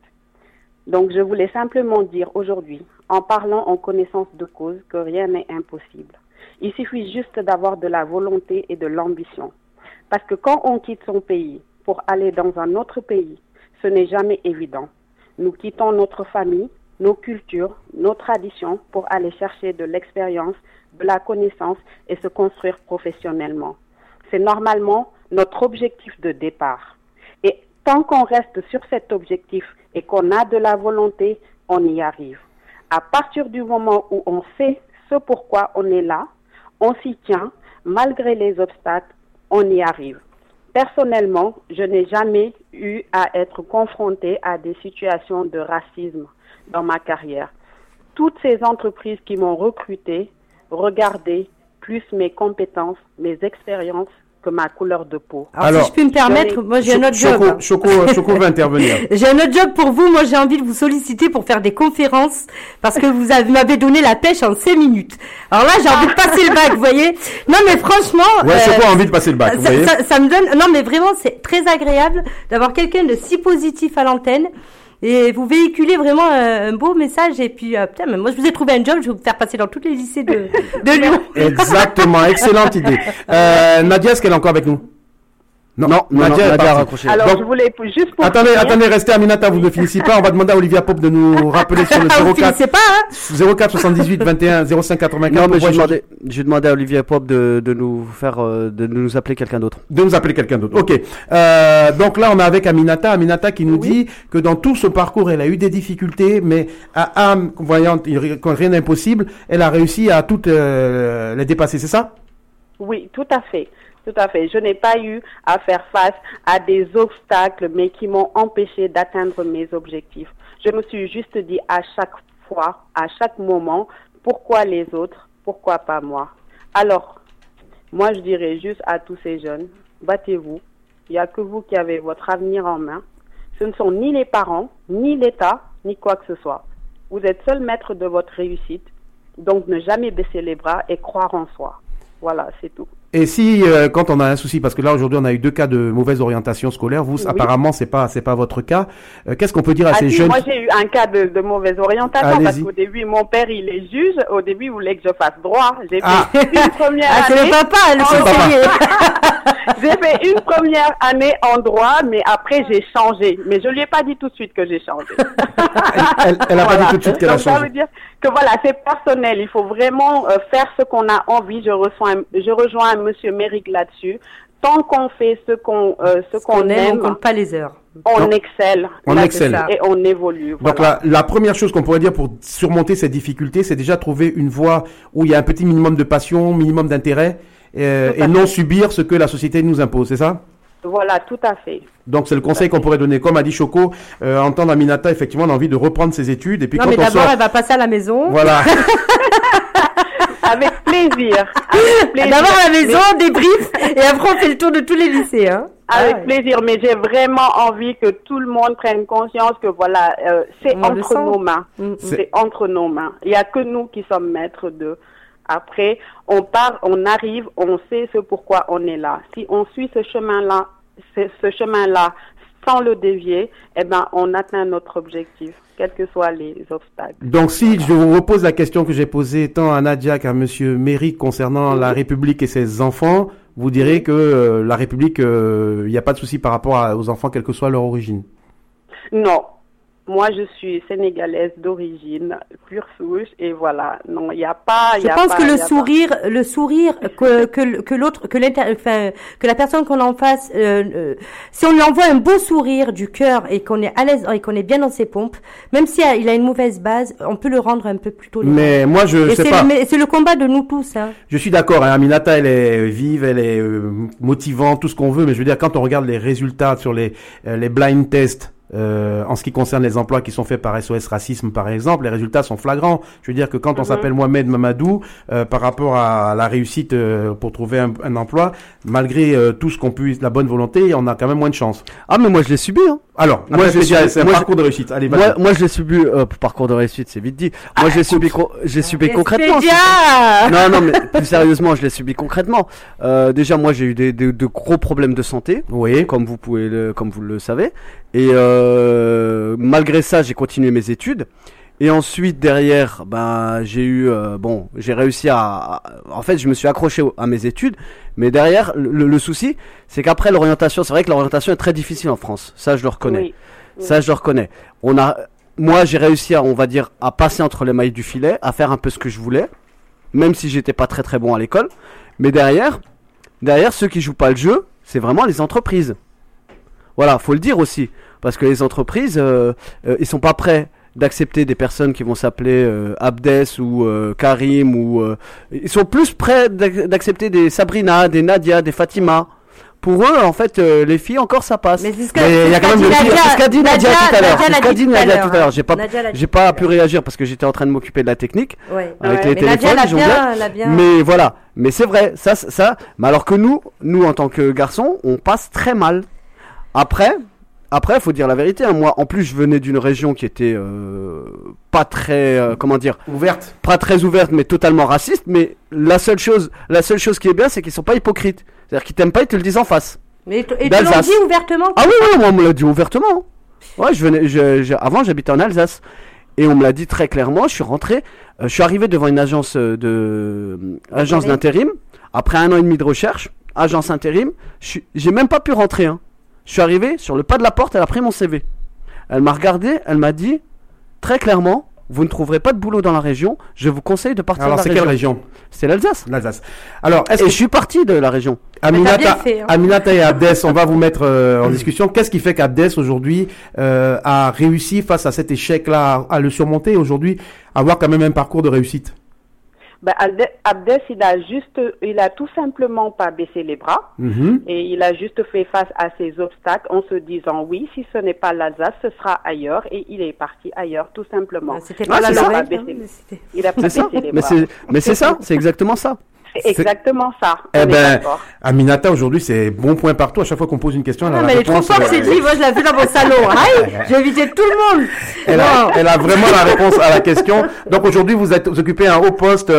Donc, je voulais simplement dire aujourd'hui, en parlant en connaissance de cause, que rien n'est impossible. Il suffit juste d'avoir de la volonté et de l'ambition. Parce que quand on quitte son pays pour aller dans un autre pays, ce n'est jamais évident. Nous quittons notre famille, nos cultures, nos traditions pour aller chercher de l'expérience, de la connaissance et se construire professionnellement. C'est normalement notre objectif de départ. Et tant qu'on reste sur cet objectif et qu'on a de la volonté, on y arrive. À partir du moment où on sait ce pourquoi on est là, on s'y tient, malgré les obstacles, on y arrive. Personnellement, je n'ai jamais eu à être confrontée à des situations de racisme dans ma carrière. Toutes ces entreprises qui m'ont recrutée regardaient plus mes compétences, mes expériences que ma couleur de peau. Alors, Alors, si je puis me permettre, je- moi j'ai un autre Choco, job. Choco, Choco va intervenir. J'ai un autre job pour vous. Moi, j'ai envie de vous solliciter pour faire des conférences parce que vous avez- m'avez donné la pêche en cinq minutes. Alors là, j'ai envie de passer le bac, vous voyez. Non, mais franchement, Ouais, euh, Choco a envie de passer le bac, vous ça, voyez. ça, ça me donne. Non, mais vraiment, c'est très agréable d'avoir quelqu'un de si positif à l'antenne. Et vous véhiculez vraiment euh, un beau message. Et puis, euh, putain, mais moi, je vous ai trouvé un job. Je vais vous faire passer dans tous les lycées de, de Lyon. Exactement, excellente idée. Euh, Nadia, est-ce qu'elle est encore avec nous? Non, non, non, Nadia est Nadia a partie. raccroché. Alors, Donc, je voulais p- juste pour Attendez, finir- attendez, restez Aminata, vous ne finissez pas. On va demander à Olivia Pope de nous rappeler sur le Ah, vous zéro quatre finissez pas, hein? zéro quatre soixante-dix-huit vingt et un zéro cinq quatre-vingt-quatre. Non, mais pour j'ai échanger- demandé, j'ai demandé à Olivier Pop de, de nous faire, euh, de nous appeler quelqu'un d'autre. de nous appeler quelqu'un d'autre. Ok. Euh, donc là, on est avec Aminata. Aminata qui nous dit que dans tout ce parcours, elle a eu des difficultés, mais à âme voyante, il- rien n'est impossible, elle a réussi à toutes euh, les dépasser. C'est ça? Oui, tout à fait. Tout à fait. Je n'ai pas eu à faire face à des obstacles, mais qui m'ont empêché d'atteindre mes objectifs. Je me suis juste dit à chaque fois, à chaque moment, pourquoi les autres, pourquoi pas moi? Alors, Moi, je dirais juste à tous ces jeunes, battez-vous. Il n'y a que vous qui avez votre avenir en main. Ce ne sont ni les parents, ni l'État, ni quoi que ce soit. Vous êtes seul maître de votre réussite. Donc, ne jamais baisser les bras et croire en soi. Voilà, c'est tout. Et si, euh, quand on a un souci, parce que là aujourd'hui on a eu deux cas de mauvaise orientation scolaire, vous oui. apparemment c'est pas c'est pas votre cas. Euh, Qu'est-ce qu'on peut dire à ah ces si, jeunes? Moi j'ai eu un cas de, de mauvaise orientation Allez-y. Parce qu'au début mon père il est juge, au début il voulait que je fasse droit. J'ai ah. fait une première ah, année. C'est le papa, le papa. J'ai fait une première année en droit, mais après j'ai changé. Mais je lui ai pas dit tout de suite que j'ai changé. elle, elle, elle a voilà. pas dit tout de suite qu'elle a changé. Ça veut dire que voilà, c'est personnel. Il faut vraiment euh, faire ce qu'on a envie. Je reçois, un, je rejoins un monsieur Méric là-dessus. Tant qu'on fait ce qu'on, euh, ce, ce qu'on, qu'on aime, aime, on compte pas les heures. On non. excelle. On excelle. Et on évolue. Voilà. Donc la, la première chose qu'on pourrait dire pour surmonter cette difficulté, c'est déjà trouver une voie où il y a un petit minimum de passion, minimum d'intérêt, euh, et non subir ce que la société nous impose. C'est ça? Voilà, tout à fait. Donc c'est le conseil qu'on pourrait donner. Comme a dit Choco, euh, entendre Aminata, effectivement, on a envie de reprendre ses études. Et puis non, quand mais on d'abord, sort... elle va passer à la maison. Voilà. Avec plaisir. Avec plaisir. D'abord à la maison, mais... débrief, et après on fait le tour de tous les lycées. Hein. Avec ah, plaisir, mais j'ai vraiment envie que tout le monde prenne conscience que voilà, euh, c'est on entre nos mains. Mmh. C'est... c'est entre nos mains. Il n'y a que nous qui sommes maîtres de... Après, on part, on arrive, on sait ce pourquoi on est là. Si on suit ce chemin-là, ce chemin-là, sans le dévier, eh ben, on atteint notre objectif, quels que soient les obstacles. Donc, si voilà. je vous repose la question que j'ai posée tant à Nadia qu'à Monsieur Méric concernant oui. la République et ses enfants, vous direz oui. que euh, la République, il euh, n'y a pas de souci par rapport à, aux enfants, quelle que soit leur origine. Non. Moi, je suis sénégalaise d'origine, pure souche, et voilà. Non, il n'y a pas. Je y a pense pas, que le sourire, pas... le sourire que que que l'autre, que l'inter, enfin, que la personne qu'on en face, euh, euh, si on lui envoie un beau sourire du cœur et qu'on est à l'aise et qu'on est bien dans ses pompes, même si il a une mauvaise base, on peut le rendre un peu plus tolérant. Mais moi, je et sais c'est pas. Le, mais c'est le combat de nous tous. Hein. Je suis d'accord. Hein, Aminata, elle est vive, elle est euh, motivante, tout ce qu'on veut. Mais je veux dire, quand on regarde les résultats sur les euh, les blind tests. Euh, en ce qui concerne les emplois qui sont faits par S O S Racisme, par exemple, les résultats sont flagrants. Je veux dire que quand mm-hmm. on s'appelle Mohamed Mamadou, euh, par rapport à la réussite euh, pour trouver un, un emploi, malgré euh, tout ce qu'on puisse, la bonne volonté, on a quand même moins de chance. Ah, mais moi je l'ai subi. Hein. Alors, moi je l'ai subi. C'est un moi, parcours de réussite. Allez, moi, moi je l'ai subi. Euh, parcours de réussite, c'est vite dit. Moi ah, je l'ai subi. Co- j'ai subi ah, concrètement. Non, non, mais plus sérieusement, je l'ai subi concrètement. Euh, déjà, moi j'ai eu des, des de gros problèmes de santé. Oui. Comme vous pouvez, le, comme vous le savez. Et euh, malgré ça, j'ai continué mes études. Et ensuite, derrière, ben, j'ai eu, euh, bon, j'ai réussi à, à, en fait, je me suis accroché à mes études. Mais derrière, le, le souci, c'est qu'après l'orientation, c'est vrai que l'orientation est très difficile en France. Ça, je le reconnais. Oui. Ça, oui. je le reconnais. On a, moi, j'ai réussi à, on va dire, à passer entre les mailles du filet, à faire un peu ce que je voulais, même si j'étais pas très très bon à l'école. Mais derrière, derrière, ceux qui jouent pas le jeu, c'est vraiment les entreprises. Voilà, faut le dire aussi, parce que les entreprises, euh, euh, ils sont pas prêts d'accepter des personnes qui vont s'appeler euh, Abdes ou euh, Karim ou euh, ils sont plus prêts d'accepter des Sabrina, des Nadia, des Fatima. Pour eux, en fait, euh, les filles encore ça passe. Mais c'est ce que il y a quand même le Nadia, c'est ce qu'a dit Nadia, Nadia tout à l'heure. C'est ce qu'a dit Nadia tout à l'heure. J'ai pas, j'ai pas pu l'heure. réagir parce que j'étais en train de m'occuper de la technique ouais. avec ouais, les mais téléphones. Nadia l'a bien, l'a bien. Mais voilà, mais c'est vrai, ça, ça. Mais alors que nous, nous en tant que garçons, on passe très mal. Après. Après, faut dire la vérité. Hein. Moi, en plus, je venais d'une région qui était euh, pas très, euh, comment dire, ouverte, pas très ouverte, mais totalement raciste. Mais la seule chose, la seule chose qui est bien, c'est qu'ils sont pas hypocrites. C'est-à-dire qu'ils t'aiment pas, ils te le disent en face. Mais t- et tu l'as dit ouvertement. Ah oui, oui, moi on me l'a dit ouvertement. Ouais, je venais, je, je, avant, j'habitais en Alsace et on me l'a dit très clairement. Je suis rentré, euh, je suis arrivé devant une agence de, euh, agence d'intérim. Après un an et demi de recherche, agence intérim, je suis, j'ai même pas pu rentrer. Hein. Je suis arrivé, sur le pas de la porte, elle a pris mon C V. Elle m'a regardé, elle m'a dit, très clairement, vous ne trouverez pas de boulot dans la région, je vous conseille de partir Alors, de la région. région. Alors, c'est quelle région? C'est l'Alsace. L'Alsace. Alors, est-ce et que... je suis parti de la région. Aminata, fait, hein. Aminata et Abdes, on va vous mettre euh, en discussion. Qu'est-ce qui fait qu'Abdes, aujourd'hui, euh, a réussi face à cet échec-là, à, à le surmonter, aujourd'hui, avoir quand même un parcours de réussite? Ben, Abdes, il a juste, il a tout simplement pas baissé les bras mm-hmm. et il a juste fait face à ces obstacles en se disant oui, si ce n'est pas l'Alsace, ce sera ailleurs et il est parti ailleurs tout simplement. Ben, c'était pas ah, la il, a pas baissé, il a pas c'est baissé ça. les mais bras. C'est, mais c'est ça, c'est exactement ça. C'est exactement ça. Eh ben, Aminata, aujourd'hui, c'est bon point partout. À chaque fois qu'on pose une question, elle a ah, la mais réponse. Elle est trop forte, c'est dit. Moi, je l'ai vu dans mon salon. Aïe, j'ai invité tout le monde. Elle a, elle a vraiment la réponse à la question. Donc, aujourd'hui, vous êtes, vous occupez un haut poste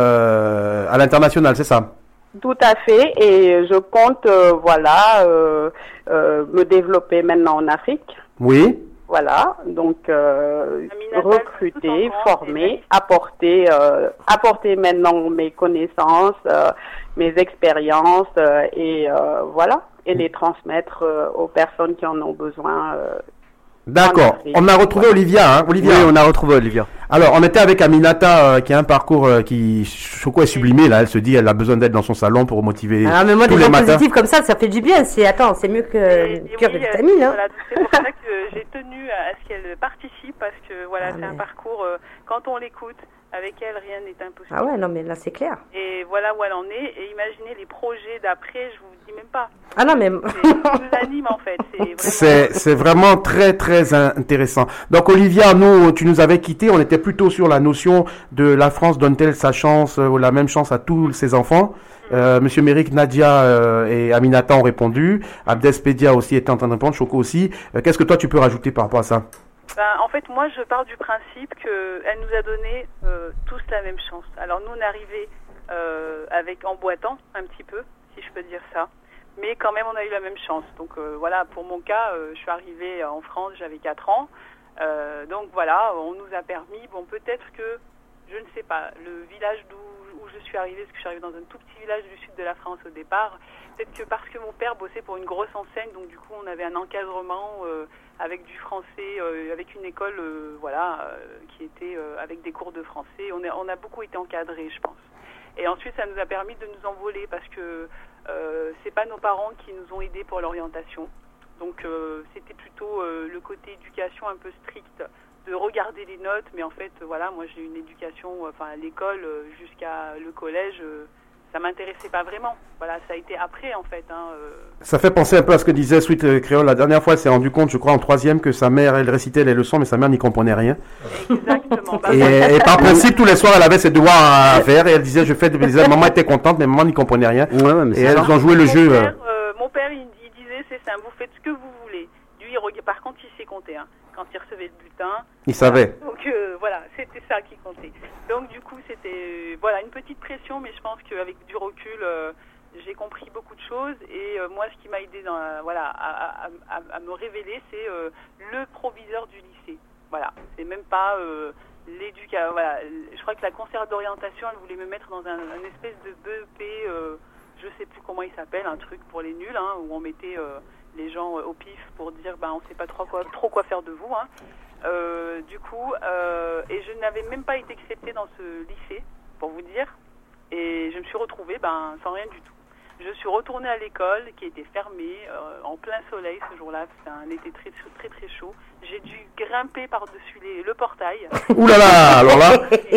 euh, à l'international, c'est ça? Tout à fait. Et je compte, euh, voilà, euh, euh, me développer maintenant en Afrique. Oui. Voilà, donc euh, recruter, former, apporter, euh, apporter maintenant mes connaissances, euh, mes expériences euh, et euh, voilà, et les transmettre euh, aux personnes qui en ont besoin. Euh, D'accord. On a retrouvé Olivia, hein, Olivia. Oui, on a retrouvé Olivia. Alors, on était avec Aminata, euh, qui a un parcours euh, qui, Choco est sublimé, là. Elle se dit, elle a besoin d'être dans son salon pour motiver ah, mais moi, tous des les gens matins. positifs comme ça, ça fait du bien. C'est, attends, c'est mieux que et, cure oui, de vitamines, hein. Voilà, c'est pour ça que j'ai tenu à ce qu'elle participe, parce que voilà, ah, c'est mais... un parcours, euh, quand on l'écoute, avec elle, rien n'est impossible. Ah ouais, non, mais là, c'est clair. Et voilà où elle en est. Et imaginez les projets d'après, je vous dis même pas. Ah non, mais... Ça nous anime, en fait. C'est vraiment... C'est, c'est vraiment très, très intéressant. Donc, Olivia, nous, tu nous avais quittés. On était plutôt sur la notion de la France donne-t-elle sa chance, ou la même chance à tous ses enfants. Mm-hmm. Euh, Monsieur Méric, Nadia euh, et Aminata ont répondu. Abdespedia aussi était en train de répondre. Choco aussi. Euh, qu'est-ce que toi, tu peux rajouter par rapport à ça? Ben, en fait, moi, je pars du principe qu'elle nous a donné euh, tous la même chance. Alors, nous, on est arrivés euh, avec en boitant un petit peu, si je peux dire ça. Mais quand même, on a eu la même chance. Donc, euh, voilà, pour mon cas, euh, je suis arrivée en France, j'avais quatre ans. Euh, donc, voilà, on nous a permis, bon, peut-être que, je ne sais pas, le village d'où où je suis arrivée, parce que je suis arrivée dans un tout petit village du sud de la France au départ, peut-être que parce que mon père bossait pour une grosse enseigne, donc du coup, on avait un encadrement... Euh, avec du français, euh, avec une école, euh, voilà, euh, qui était euh, avec des cours de français. On a, on a beaucoup été encadrés, je pense. Et ensuite, ça nous a permis de nous envoler parce que euh, c'est pas nos parents qui nous ont aidés pour l'orientation. Donc, euh, c'était plutôt euh, le côté éducation un peu strict, de regarder les notes. Mais en fait, voilà, moi, j'ai une éducation, enfin, à l'école euh, jusqu'à le collège. Euh, ça m'intéressait pas vraiment. Voilà, ça a été après, en fait. Hein, euh... Ça fait penser un peu à ce que disait Sweet euh, Créole. La dernière fois, elle s'est rendu compte, je crois, en troisième, que sa mère, elle récitait les leçons, mais sa mère n'y comprenait rien. Exactement. Bah, et, et par principe, tous les soirs, elle avait ses devoirs à, à faire, et elle disait, je fais, disait, maman était contente, mais maman n'y comprenait rien. Ouais, ouais, mais et elles ont joué le mon jeu. Père, euh, mon père, il, il disait, c'est simple, vous faites ce que vous voulez. Lui, il, par contre, il sait compter, hein. Quand il recevait le butin. Il savait. Donc euh, voilà, c'était ça qui comptait. Donc du coup, c'était euh, voilà une petite pression, mais je pense qu'avec du recul, euh, j'ai compris beaucoup de choses. Et euh, moi, ce qui m'a aidé dans, euh, voilà, à, à, à, à me révéler, c'est euh, le proviseur du lycée. Voilà, c'est même pas euh, l'éducation. Voilà, je crois que la conseillère d'orientation, elle voulait me mettre dans un, un espèce de B E P, euh, je sais plus comment il s'appelle, un truc pour les nuls, hein, où on mettait euh, les gens euh, au pif pour dire ben on sait pas trop quoi, trop quoi faire de vous. Hein. Euh, du coup, euh, et je n'avais même pas été acceptée dans ce lycée, pour vous dire, et je me suis retrouvée ben sans rien du tout. Je suis retournée à l'école qui était fermée euh, en plein soleil ce jour-là, c'était un été très très très chaud. J'ai dû grimper par-dessus les, le portail. Ouh là là, alors là,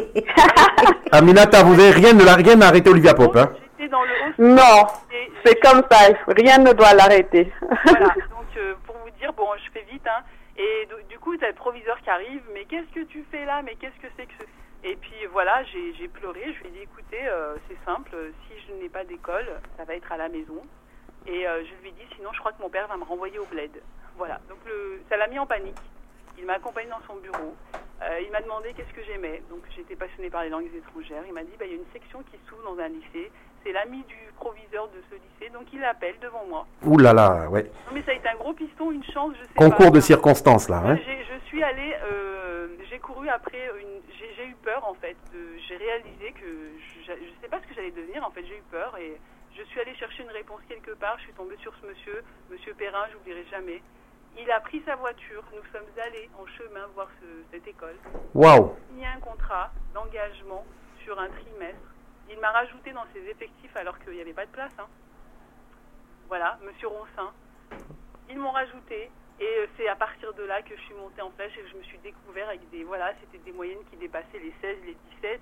Aminata, vous avez rien de la rien à arrêter Olivia Pope, hein. Dans le haut, non, c'est comme ça, rien ne doit l'arrêter. Voilà, donc euh, pour vous dire, bon, je fais vite, hein, et du, du coup, t'as le proviseur qui arrive, mais qu'est-ce que tu fais là, mais qu'est-ce que c'est que ce... Et puis voilà, j'ai, j'ai pleuré, je lui ai dit, écoutez, euh, c'est simple, si je n'ai pas d'école, ça va être à la maison, et euh, je lui ai dit, sinon je crois que mon père va me renvoyer au bled. Voilà, donc le, ça l'a mis en panique. Il m'a accompagné dans son bureau. Euh, il m'a demandé qu'est-ce que j'aimais. Donc j'étais passionnée par les langues étrangères. Il m'a dit, bah, il y a une section qui s'ouvre dans un lycée. C'est l'ami du proviseur de ce lycée. Donc il l'appelle devant moi. Ouh là là, ouais. Non mais ça a été un gros piston, une chance, je sais Concours pas. Concours de circonstances là. Hein. J'ai, je suis allée, euh, j'ai couru après, une, j'ai, j'ai eu peur en fait. De, j'ai réalisé que je ne sais pas ce que j'allais devenir. En fait, j'ai eu peur et je suis allée chercher une réponse quelque part. Je suis tombée sur ce monsieur, Monsieur Perrin, je n'oublierai jamais. Il a pris sa voiture, nous sommes allés en chemin voir ce, cette école. Waouh! Il y a un contrat d'engagement sur un trimestre. Il m'a rajouté dans ses effectifs alors qu'il n'y avait pas de place. Hein. Voilà, Monsieur Ronsin. Ils m'ont rajouté et c'est à partir de là que je suis montée en flèche et que je me suis découvert avec des... Voilà, c'était des moyennes qui dépassaient les seize, les dix-sept.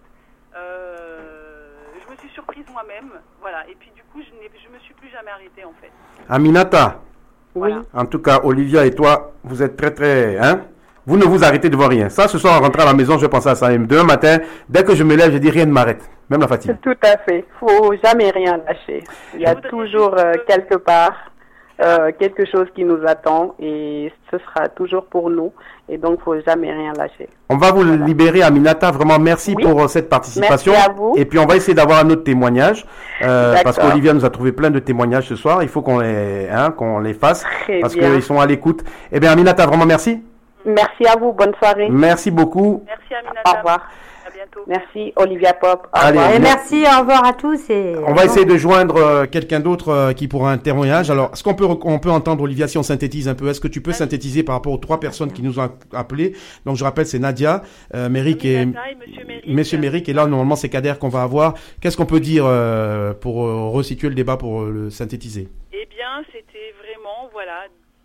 Euh, je me suis surprise moi-même. Voilà, et puis du coup, je ne me suis plus jamais arrêtée en fait. Aminata. Oui. En tout cas, Olivia et toi, vous êtes très très, hein, Vous ne vous arrêtez devant rien. Ça, ce soir, en rentrant à la maison, je vais penser à ça. Demain matin, dès que je me lève, je dis rien ne m'arrête. Même la fatigue. Tout à fait. Faut jamais rien lâcher. Il y a toujours euh, quelque part euh, quelque chose qui nous attend et ce sera toujours pour nous. Et donc, faut jamais rien lâcher. On va vous voilà. libérer, Aminata. Vraiment, merci oui. pour cette participation. Merci à vous. Et puis, on va essayer d'avoir un autre témoignage. Euh, parce qu'Olivia nous a trouvé plein de témoignages ce soir. Il faut qu'on les, hein, qu'on les fasse. Très parce qu'ils sont à l'écoute. Eh bien, Aminata, vraiment merci. Merci à vous. Bonne soirée. Merci beaucoup. Merci, Aminata. Au revoir. À bientôt. Merci, Olivia Pop. Au Allez, et merci, au revoir à tous. Et... On va essayer de joindre euh, quelqu'un d'autre euh, qui pourra un témoignage. Alors, est-ce qu'on peut, on peut entendre, Olivia, si on synthétise un peu? Est-ce que tu peux oui. synthétiser par rapport aux trois personnes qui nous ont appelés? Donc, je rappelle, c'est Nadia, euh, Méric et, Monsieur Méric. Monsieur Méric. Et là, normalement, c'est Kader qu'on va avoir. Qu'est-ce qu'on peut dire euh, pour euh, resituer le débat, pour euh, le synthétiser? Eh bien, c'était vraiment, voilà,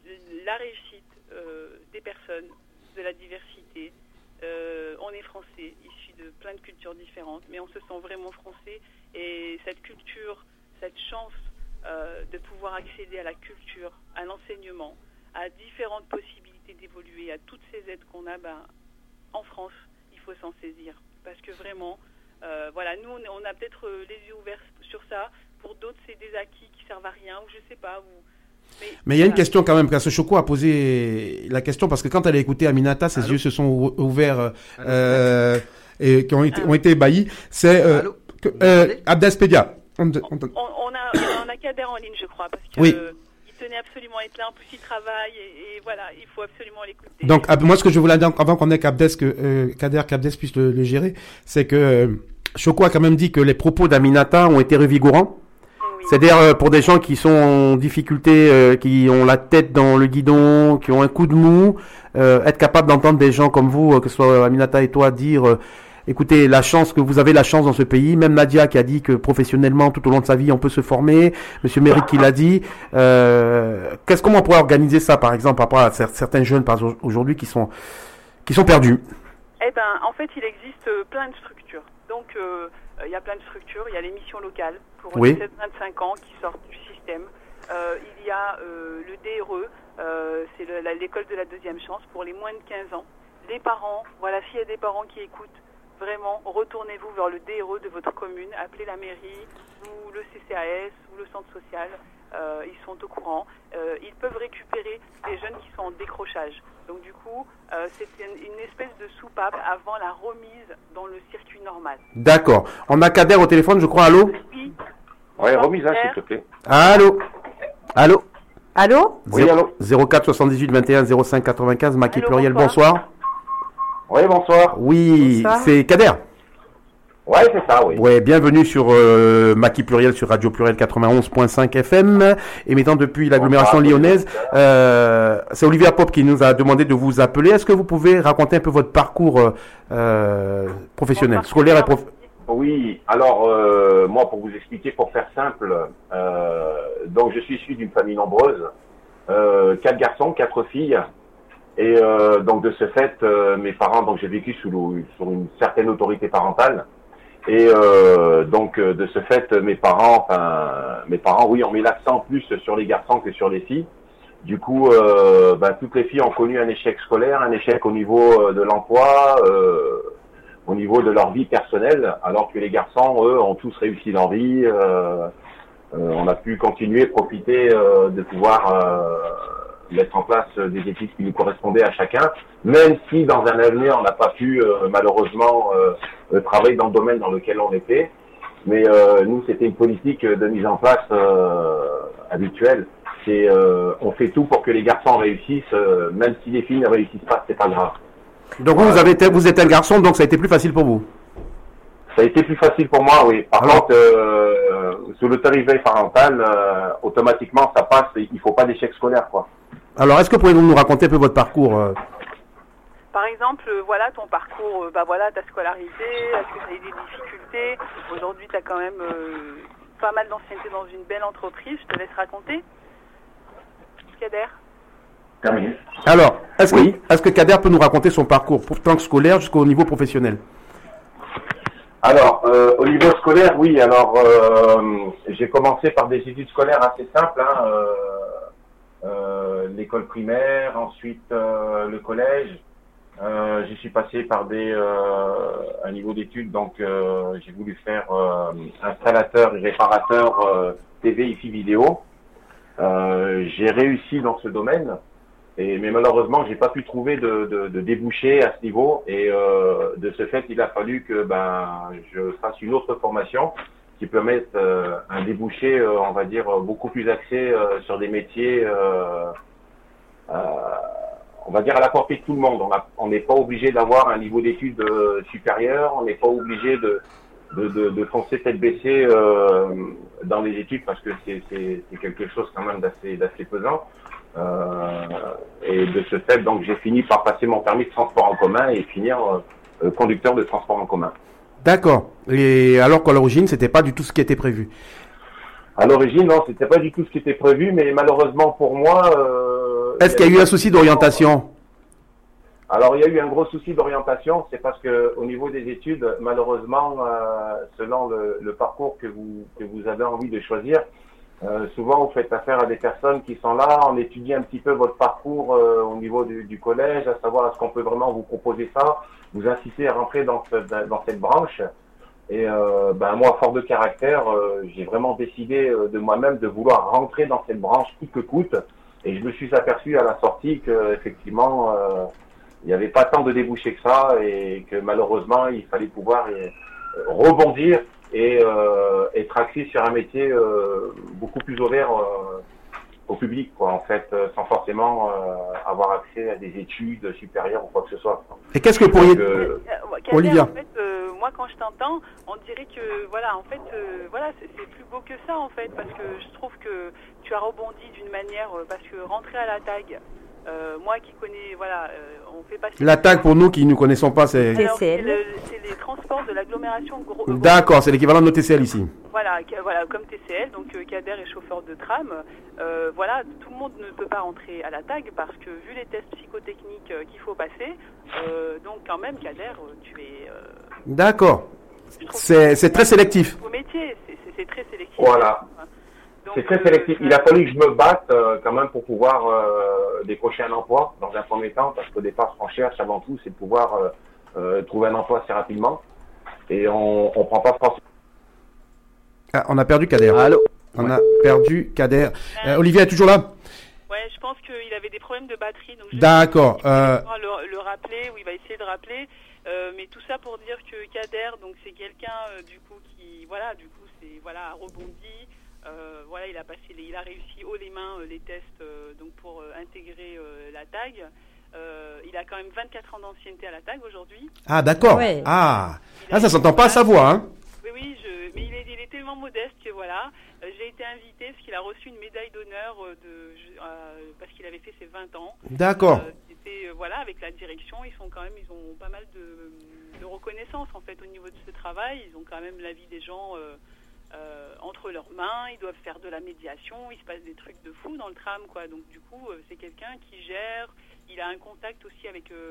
la réussite euh, des personnes, de la diversité. Euh, on est français, issus de plein de cultures différentes, mais on se sent vraiment français. Et cette culture, cette chance euh, de pouvoir accéder à la culture, à l'enseignement, à différentes possibilités d'évoluer, à toutes ces aides qu'on a, ben, en France, il faut s'en saisir. Parce que vraiment, euh, voilà, nous, on, on a peut-être les yeux ouverts sur ça. Pour d'autres, c'est des acquis qui servent à rien, ou je sais pas, ou... Mais, Mais il y a une question quand même, parce que Choco a posé la question, parce que quand elle a écouté Aminata, ses Allô? yeux se sont ouverts euh, et qui ont été, ont été ébahis. C'est euh, euh, Abdespédia. On, on, on, a, on a Kader en ligne, je crois, parce que... Oui. Euh, il tenait absolument à être là, en plus il travaille, et, et voilà, il faut absolument l'écouter. Donc, ab, moi, ce que je voulais dire, avant qu'on ait qu'Abdes, que euh, Kader, qu'Abdes puisse le, le gérer, c'est que euh, Choco a quand même dit que les propos d'Aminata ont été revigorants. Oui. C'est-à-dire euh, pour des gens qui sont en difficulté, euh, qui ont la tête dans le guidon, qui ont un coup de mou, euh, être capable d'entendre des gens comme vous, euh, que ce soit Aminata et toi, dire... Euh, écoutez, la chance que vous avez la chance dans ce pays, même Nadia qui a dit que professionnellement tout au long de sa vie on peut se former, Monsieur Méric qui l'a dit, euh, qu'est-ce comment on pourrait organiser ça par exemple par rapport à certains jeunes par aujourd'hui qui sont qui sont perdus? Eh ben en fait il existe plein de structures. Donc euh, il y a plein de structures, il y a les missions locales pour oui. les sept vingt-cinq ans qui sortent du système. Euh, il y a euh, le D R E, euh, c'est le, la, l'école de la deuxième chance pour les moins de quinze ans. Les parents, voilà, s'il y a des parents qui écoutent, vraiment, retournez-vous vers le D R E de votre commune, appelez la mairie ou le C C A S ou le centre social, euh, ils sont au courant. Euh, ils peuvent récupérer des jeunes qui sont en décrochage. Donc du coup, euh, c'est une, une espèce de soupape avant la remise dans le circuit normal. D'accord. On a Kader au téléphone, je crois. Allô? Oui. Oui, remise, hein, s'il te plaît. Allô? Allô? Allô? Oui, allô? zéro quatre soixante-dix-huit vingt et un zéro cinq quatre-vingt-quinze, Maki Allô, pluriel, bonsoir. bonsoir. Oui, bonsoir. Oui, bonsoir. C'est Kader. Ouais, c'est ça, oui. Ouais, bienvenue sur euh, Maki Pluriel sur Radio Pluriel quatre-vingt-onze virgule cinq F M, émettant depuis l'agglomération bonsoir, lyonnaise. Euh, c'est Olivia Pop qui nous a demandé de vous appeler. Est-ce que vous pouvez raconter un peu votre parcours euh, professionnel, bon, scolaire et prof... Oui, alors euh, moi, pour vous expliquer, pour faire simple, euh, donc je suis issu d'une famille nombreuse, euh, quatre garçons, quatre filles. Et euh, donc de ce fait, euh, mes parents, donc j'ai vécu sous, le, sous une certaine autorité parentale. Et euh, donc euh, de ce fait, mes parents, enfin mes parents, oui, ont mis l'accent plus sur les garçons que sur les filles. Du coup, euh, ben, toutes les filles ont connu un échec scolaire, un échec au niveau de l'emploi, euh, au niveau de leur vie personnelle, alors que les garçons, eux, ont tous réussi leur vie. Euh, euh, on a pu continuer, profiter euh, de pouvoir euh, mettre en place des études qui nous correspondaient à chacun, même si dans un avenir on n'a pas pu euh, malheureusement euh, travailler dans le domaine dans lequel on était. Mais euh, nous, c'était une politique de mise en place euh, habituelle. C'est euh, on fait tout pour que les garçons réussissent, euh, même si les filles ne réussissent pas, c'est pas grave. Donc vous, vous avez été, vous êtes un garçon, donc ça a été plus facile pour vous. Ça a été plus facile pour moi, oui. Par Alors, contre, euh, sous l'autorité parentale, euh, automatiquement ça passe. Il faut pas d'échec scolaire, quoi. Alors, est-ce que vous pouvez nous raconter un peu votre parcours euh... Par exemple, euh, voilà ton parcours, euh, bah voilà ta scolarité, est-ce que tu as eu des difficultés? Aujourd'hui, tu as quand même euh, pas mal d'ancienneté dans une belle entreprise, je te laisse raconter. Kader? Terminé. Alors, est-ce oui. que, est-ce que Kader peut nous raconter son parcours, pour tant que scolaire jusqu'au niveau professionnel? Alors, euh, au niveau scolaire, oui. Alors, euh, j'ai commencé par des études scolaires assez simples, hein, euh, Euh, l'école primaire, ensuite euh, le collège, Euh, je suis passé par des euh, un niveau d'études, donc euh, j'ai voulu faire euh, installateur et réparateur euh, T V, I F I vidéo. Euh, j'ai réussi dans ce domaine, et mais malheureusement j'ai pas pu trouver de, de, de débouché à ce niveau, et euh, de ce fait il a fallu que ben je fasse une autre formation qui permette euh, un débouché, euh, on va dire beaucoup plus axé euh, sur des métiers. Euh, euh, on va dire à la portée de tout le monde. On n'est pas obligé d'avoir un niveau d'études euh, supérieur, on n'est pas obligé de, de, de, de foncer tête baissée euh, dans les études parce que c'est quelque chose quand même d'assez d'assez pesant. Euh, et de ce fait, donc j'ai fini par passer mon permis de transport en commun et finir euh, conducteur de transport en commun. D'accord. Et alors qu'à l'origine, c'était pas du tout ce qui était prévu. À l'origine, non, c'était pas du tout ce qui était prévu, mais malheureusement pour moi. Euh, Est-ce qu'il y a eu un souci d'orientation? Alors il y a eu un gros souci d'orientation, c'est parce que au niveau des études, malheureusement, euh, selon le, le parcours que vous que vous avez envie de choisir, euh, souvent vous faites affaire à des personnes qui sont là, on étudie un petit peu votre parcours euh, au niveau du, du collège, à savoir est-ce qu'on peut vraiment vous proposer ça, vous inciter à rentrer dans ce, dans cette branche. Et euh, ben moi, fort de caractère, euh, j'ai vraiment décidé euh, de moi-même de vouloir rentrer dans cette branche coûte que coûte. Et je me suis aperçu à la sortie que effectivement, euh, il n'y avait pas tant de débouchés que ça, et que malheureusement, il fallait pouvoir euh, rebondir et euh, être axé sur un métier euh, beaucoup plus ouvert euh, au public, quoi, en fait, euh, sans forcément euh, avoir accès à des études supérieures ou quoi que ce soit. Et qu'est-ce que vous pourriez... Euh, Kader, Olivia. En fait, euh, moi, quand je t'entends, on dirait que, voilà, en fait, euh, voilà, c'est plus beau que ça, en fait, parce que je trouve que tu as rebondi d'une manière, euh, parce que rentrer à la tag, euh, moi qui connais, voilà, euh, on fait passer... La tag, pour nous qui ne connaissons pas, c'est... C'est le, les transports de l'agglomération. D'accord, c'est l'équivalent de nos T C L ici. Voilà, voilà, comme T C L, donc euh, Kader est chauffeur de tram. Euh, voilà, tout le monde ne peut pas rentrer à la tag parce que vu les tests psychotechniques euh, qu'il faut passer, euh, donc quand même Kader, euh, tu es... Euh, D'accord. C'est très sélectif. Au métier, c'est très sélectif. Voilà. C'est très sélectif. Il a fallu que je me batte euh, quand même pour pouvoir euh, décrocher un emploi dans un premier temps, parce qu'au départ, ce qu'on cherche avant tout, c'est de pouvoir euh, euh, trouver un emploi assez rapidement. Et on ne prend pas forcément. Ah, on a perdu Kader. Allô. On a perdu Kader. Euh, Olivier est toujours là? Ouais, je pense qu'il avait des problèmes de batterie. D'accord. Euh... Le, le rappeler, ou il va essayer de rappeler. Euh, mais tout ça pour dire que Kader, donc c'est quelqu'un euh, du coup qui, voilà, du coup c'est voilà, a rebondi. Euh, voilà, il a passé, les, il a réussi haut les mains euh, les tests euh, donc pour euh, intégrer euh, la tag. Euh, il a quand même vingt-quatre ans d'ancienneté à la tag aujourd'hui. Ah d'accord. Ouais. Ah, ah ça s'entend pas à sa voix, hein. Oui, oui, je, mais il est, il est tellement modeste que voilà. Euh, j'ai été invitée parce qu'il a reçu une médaille d'honneur euh, de, euh, parce qu'il avait fait ses vingt ans. D'accord. Euh, c'était, euh, voilà, avec la direction, ils sont quand même, ils ont pas mal de, de reconnaissance en fait au niveau de ce travail. Ils ont quand même l'avis des gens. Euh, Euh, entre leurs mains, ils doivent faire de la médiation, il se passe des trucs de fou dans le tram, quoi. Donc du coup, euh, c'est quelqu'un qui gère, il a un contact aussi avec euh,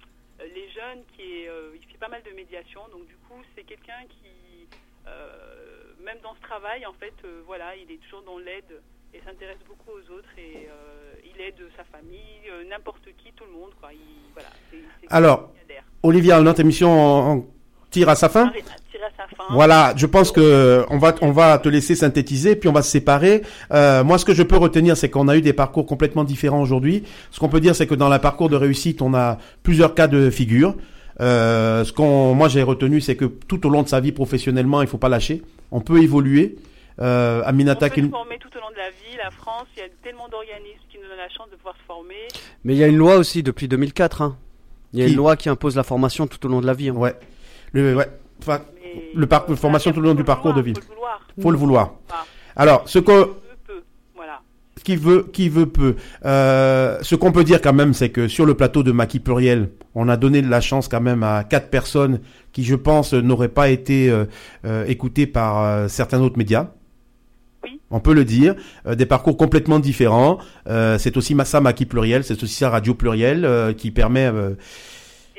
les jeunes, qui est, euh, il fait pas mal de médiation, donc du coup, c'est quelqu'un qui, euh, même dans ce travail, en fait, euh, voilà, il est toujours dans l'aide et s'intéresse beaucoup aux autres, et euh, il aide sa famille, euh, n'importe qui, tout le monde, quoi. Il, voilà, c'est, c'est Alors, Olivia, notre émission en tire à sa fin. Tire à sa fin. Voilà, je pense que on va on va te laisser synthétiser, puis on va se séparer. Euh, moi, ce que je peux retenir, c'est qu'on a eu des parcours complètement différents aujourd'hui. Ce qu'on peut dire, c'est que dans le parcours de réussite, on a plusieurs cas de figure. Euh, ce qu'on, moi, j'ai retenu, c'est que tout au long de sa vie professionnellement, il faut pas lâcher. On peut évoluer. Euh, Aminata, on peut se former tout au long de la vie. La France, il y a tellement d'organismes qui nous donnent la chance de pouvoir se former. Mais il y a une loi aussi depuis deux mille quatre. Hein. Il y a qui... une loi qui impose la formation tout au long de la vie. Hein. Ouais. Le, ouais. Enfin, le parcours, euh, formation tout le long du parcours de vie. Faut le vouloir. Faut le vouloir. Ah. Alors, ce qu'on, voilà. qui veut, qui veut peut. Euh, ce qu'on peut dire quand même, c'est que sur le plateau de Maquis Pluriel, on a donné de la chance quand même à quatre personnes qui, je pense, n'auraient pas été euh, euh, écoutées par euh, certains autres médias. Oui. On peut le dire. Euh, des parcours complètement différents. Euh, c'est aussi ça Maquis Pluriel, c'est aussi ça Radio Pluriel euh, qui permet. Euh,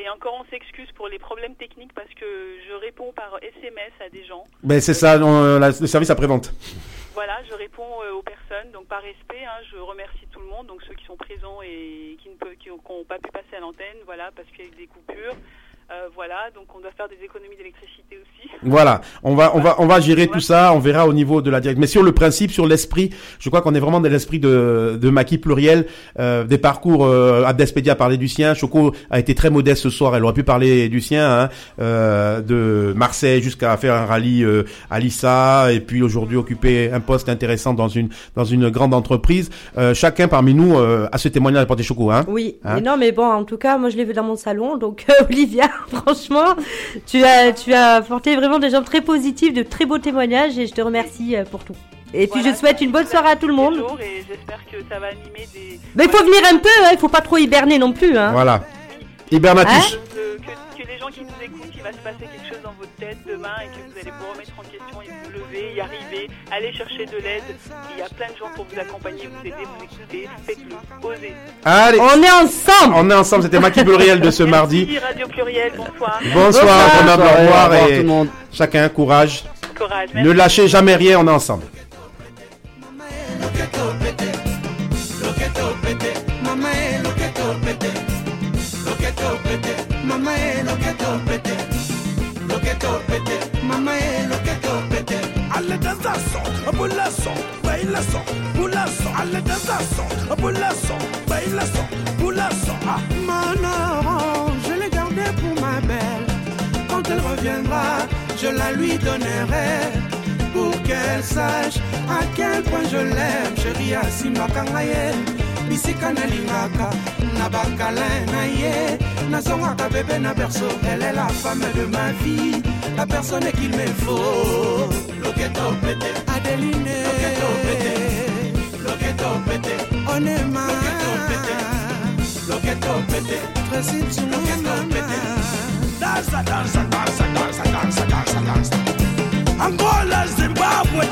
encore, on s'excuse pour les problèmes techniques parce que je réponds par S M S à des gens. Ben c'est ça, on, la, le service après-vente. Voilà, je réponds euh, aux personnes, donc par respect, hein, je remercie tout le monde, donc ceux qui sont présents et qui ne peuvent, qui n'ont pas pu passer à l'antenne, voilà, parce qu'il y a eu des coupures. Euh, voilà, donc on doit faire des économies d'électricité aussi. Voilà, on va, on va, on va gérer tout ça. On verra au niveau de la direction. Mais sur le principe, sur l'esprit, je crois qu'on est vraiment dans l'esprit de, de Maki pluriel, euh, des parcours. Euh, Abdespédia a parlé du sien. Choco a été très modeste ce soir. Elle aurait pu parler du sien, hein, euh, de Marseille jusqu'à faire un rallye euh, à Lissa et puis aujourd'hui occuper un poste intéressant dans une dans une grande entreprise. Euh, chacun parmi nous euh, a ce témoignage à apporter, Choco, hein. Oui, hein? Mais non, mais bon, en tout cas, moi je l'ai vu dans mon salon, donc euh, Olivia. Franchement, tu as, tu as apporté vraiment des gens très positifs, de très beaux témoignages et je te remercie pour tout. Et puis voilà, je souhaite une bonne soirée à tout le monde. Et j'espère que ça va animer des... Mais il faut venir un peu, hein, il faut pas trop hiberner non plus. Hein. Voilà. Hibernatus. Hein que, que, que les gens qui nous écoutent, il va se passer quelque chose dans votre tête demain et que vous allez vous remettre en question et vous lever, y arriver, aller chercher de l'aide. Il y a plein de gens pour vous accompagner, vous aider, vous écouter. Faites-le, osez. Allez. On est ensemble. On est ensemble, c'était Maki pluriel de ce Merci, mardi. Radio Pluriel, bonsoir. Bonsoir, bonsoir, au revoir et tout le monde. Chacun, courage. Courage. Merci. Ne lâchez jamais rien, on est ensemble. Mama e lo che topete, lo che topete, mama e lo che topete. Alle danzasso, bullasso, bailasso, bullasso. Alle danzasso, bullasso, bailasso, bullasso. Ah, mon je l'ai gardé pour ma belle. Quand elle reviendra, je la lui donnerai pour qu'elle sache à quel point je l'aime. Chérie, Asima Kangaye, bisika na lingaka, na bakala na ye. Nazongaka bébé na berceau, elle est la femme de ma vie, la personne qu'il me faut. Loketo pété, Adeline, loketo pété, loketo pété, Onema, loketo pété, Tracy, loketo pété. Dansa, dansa, dansa, dansa, dansa, dansa, dansa. Angola, Zimbabwe.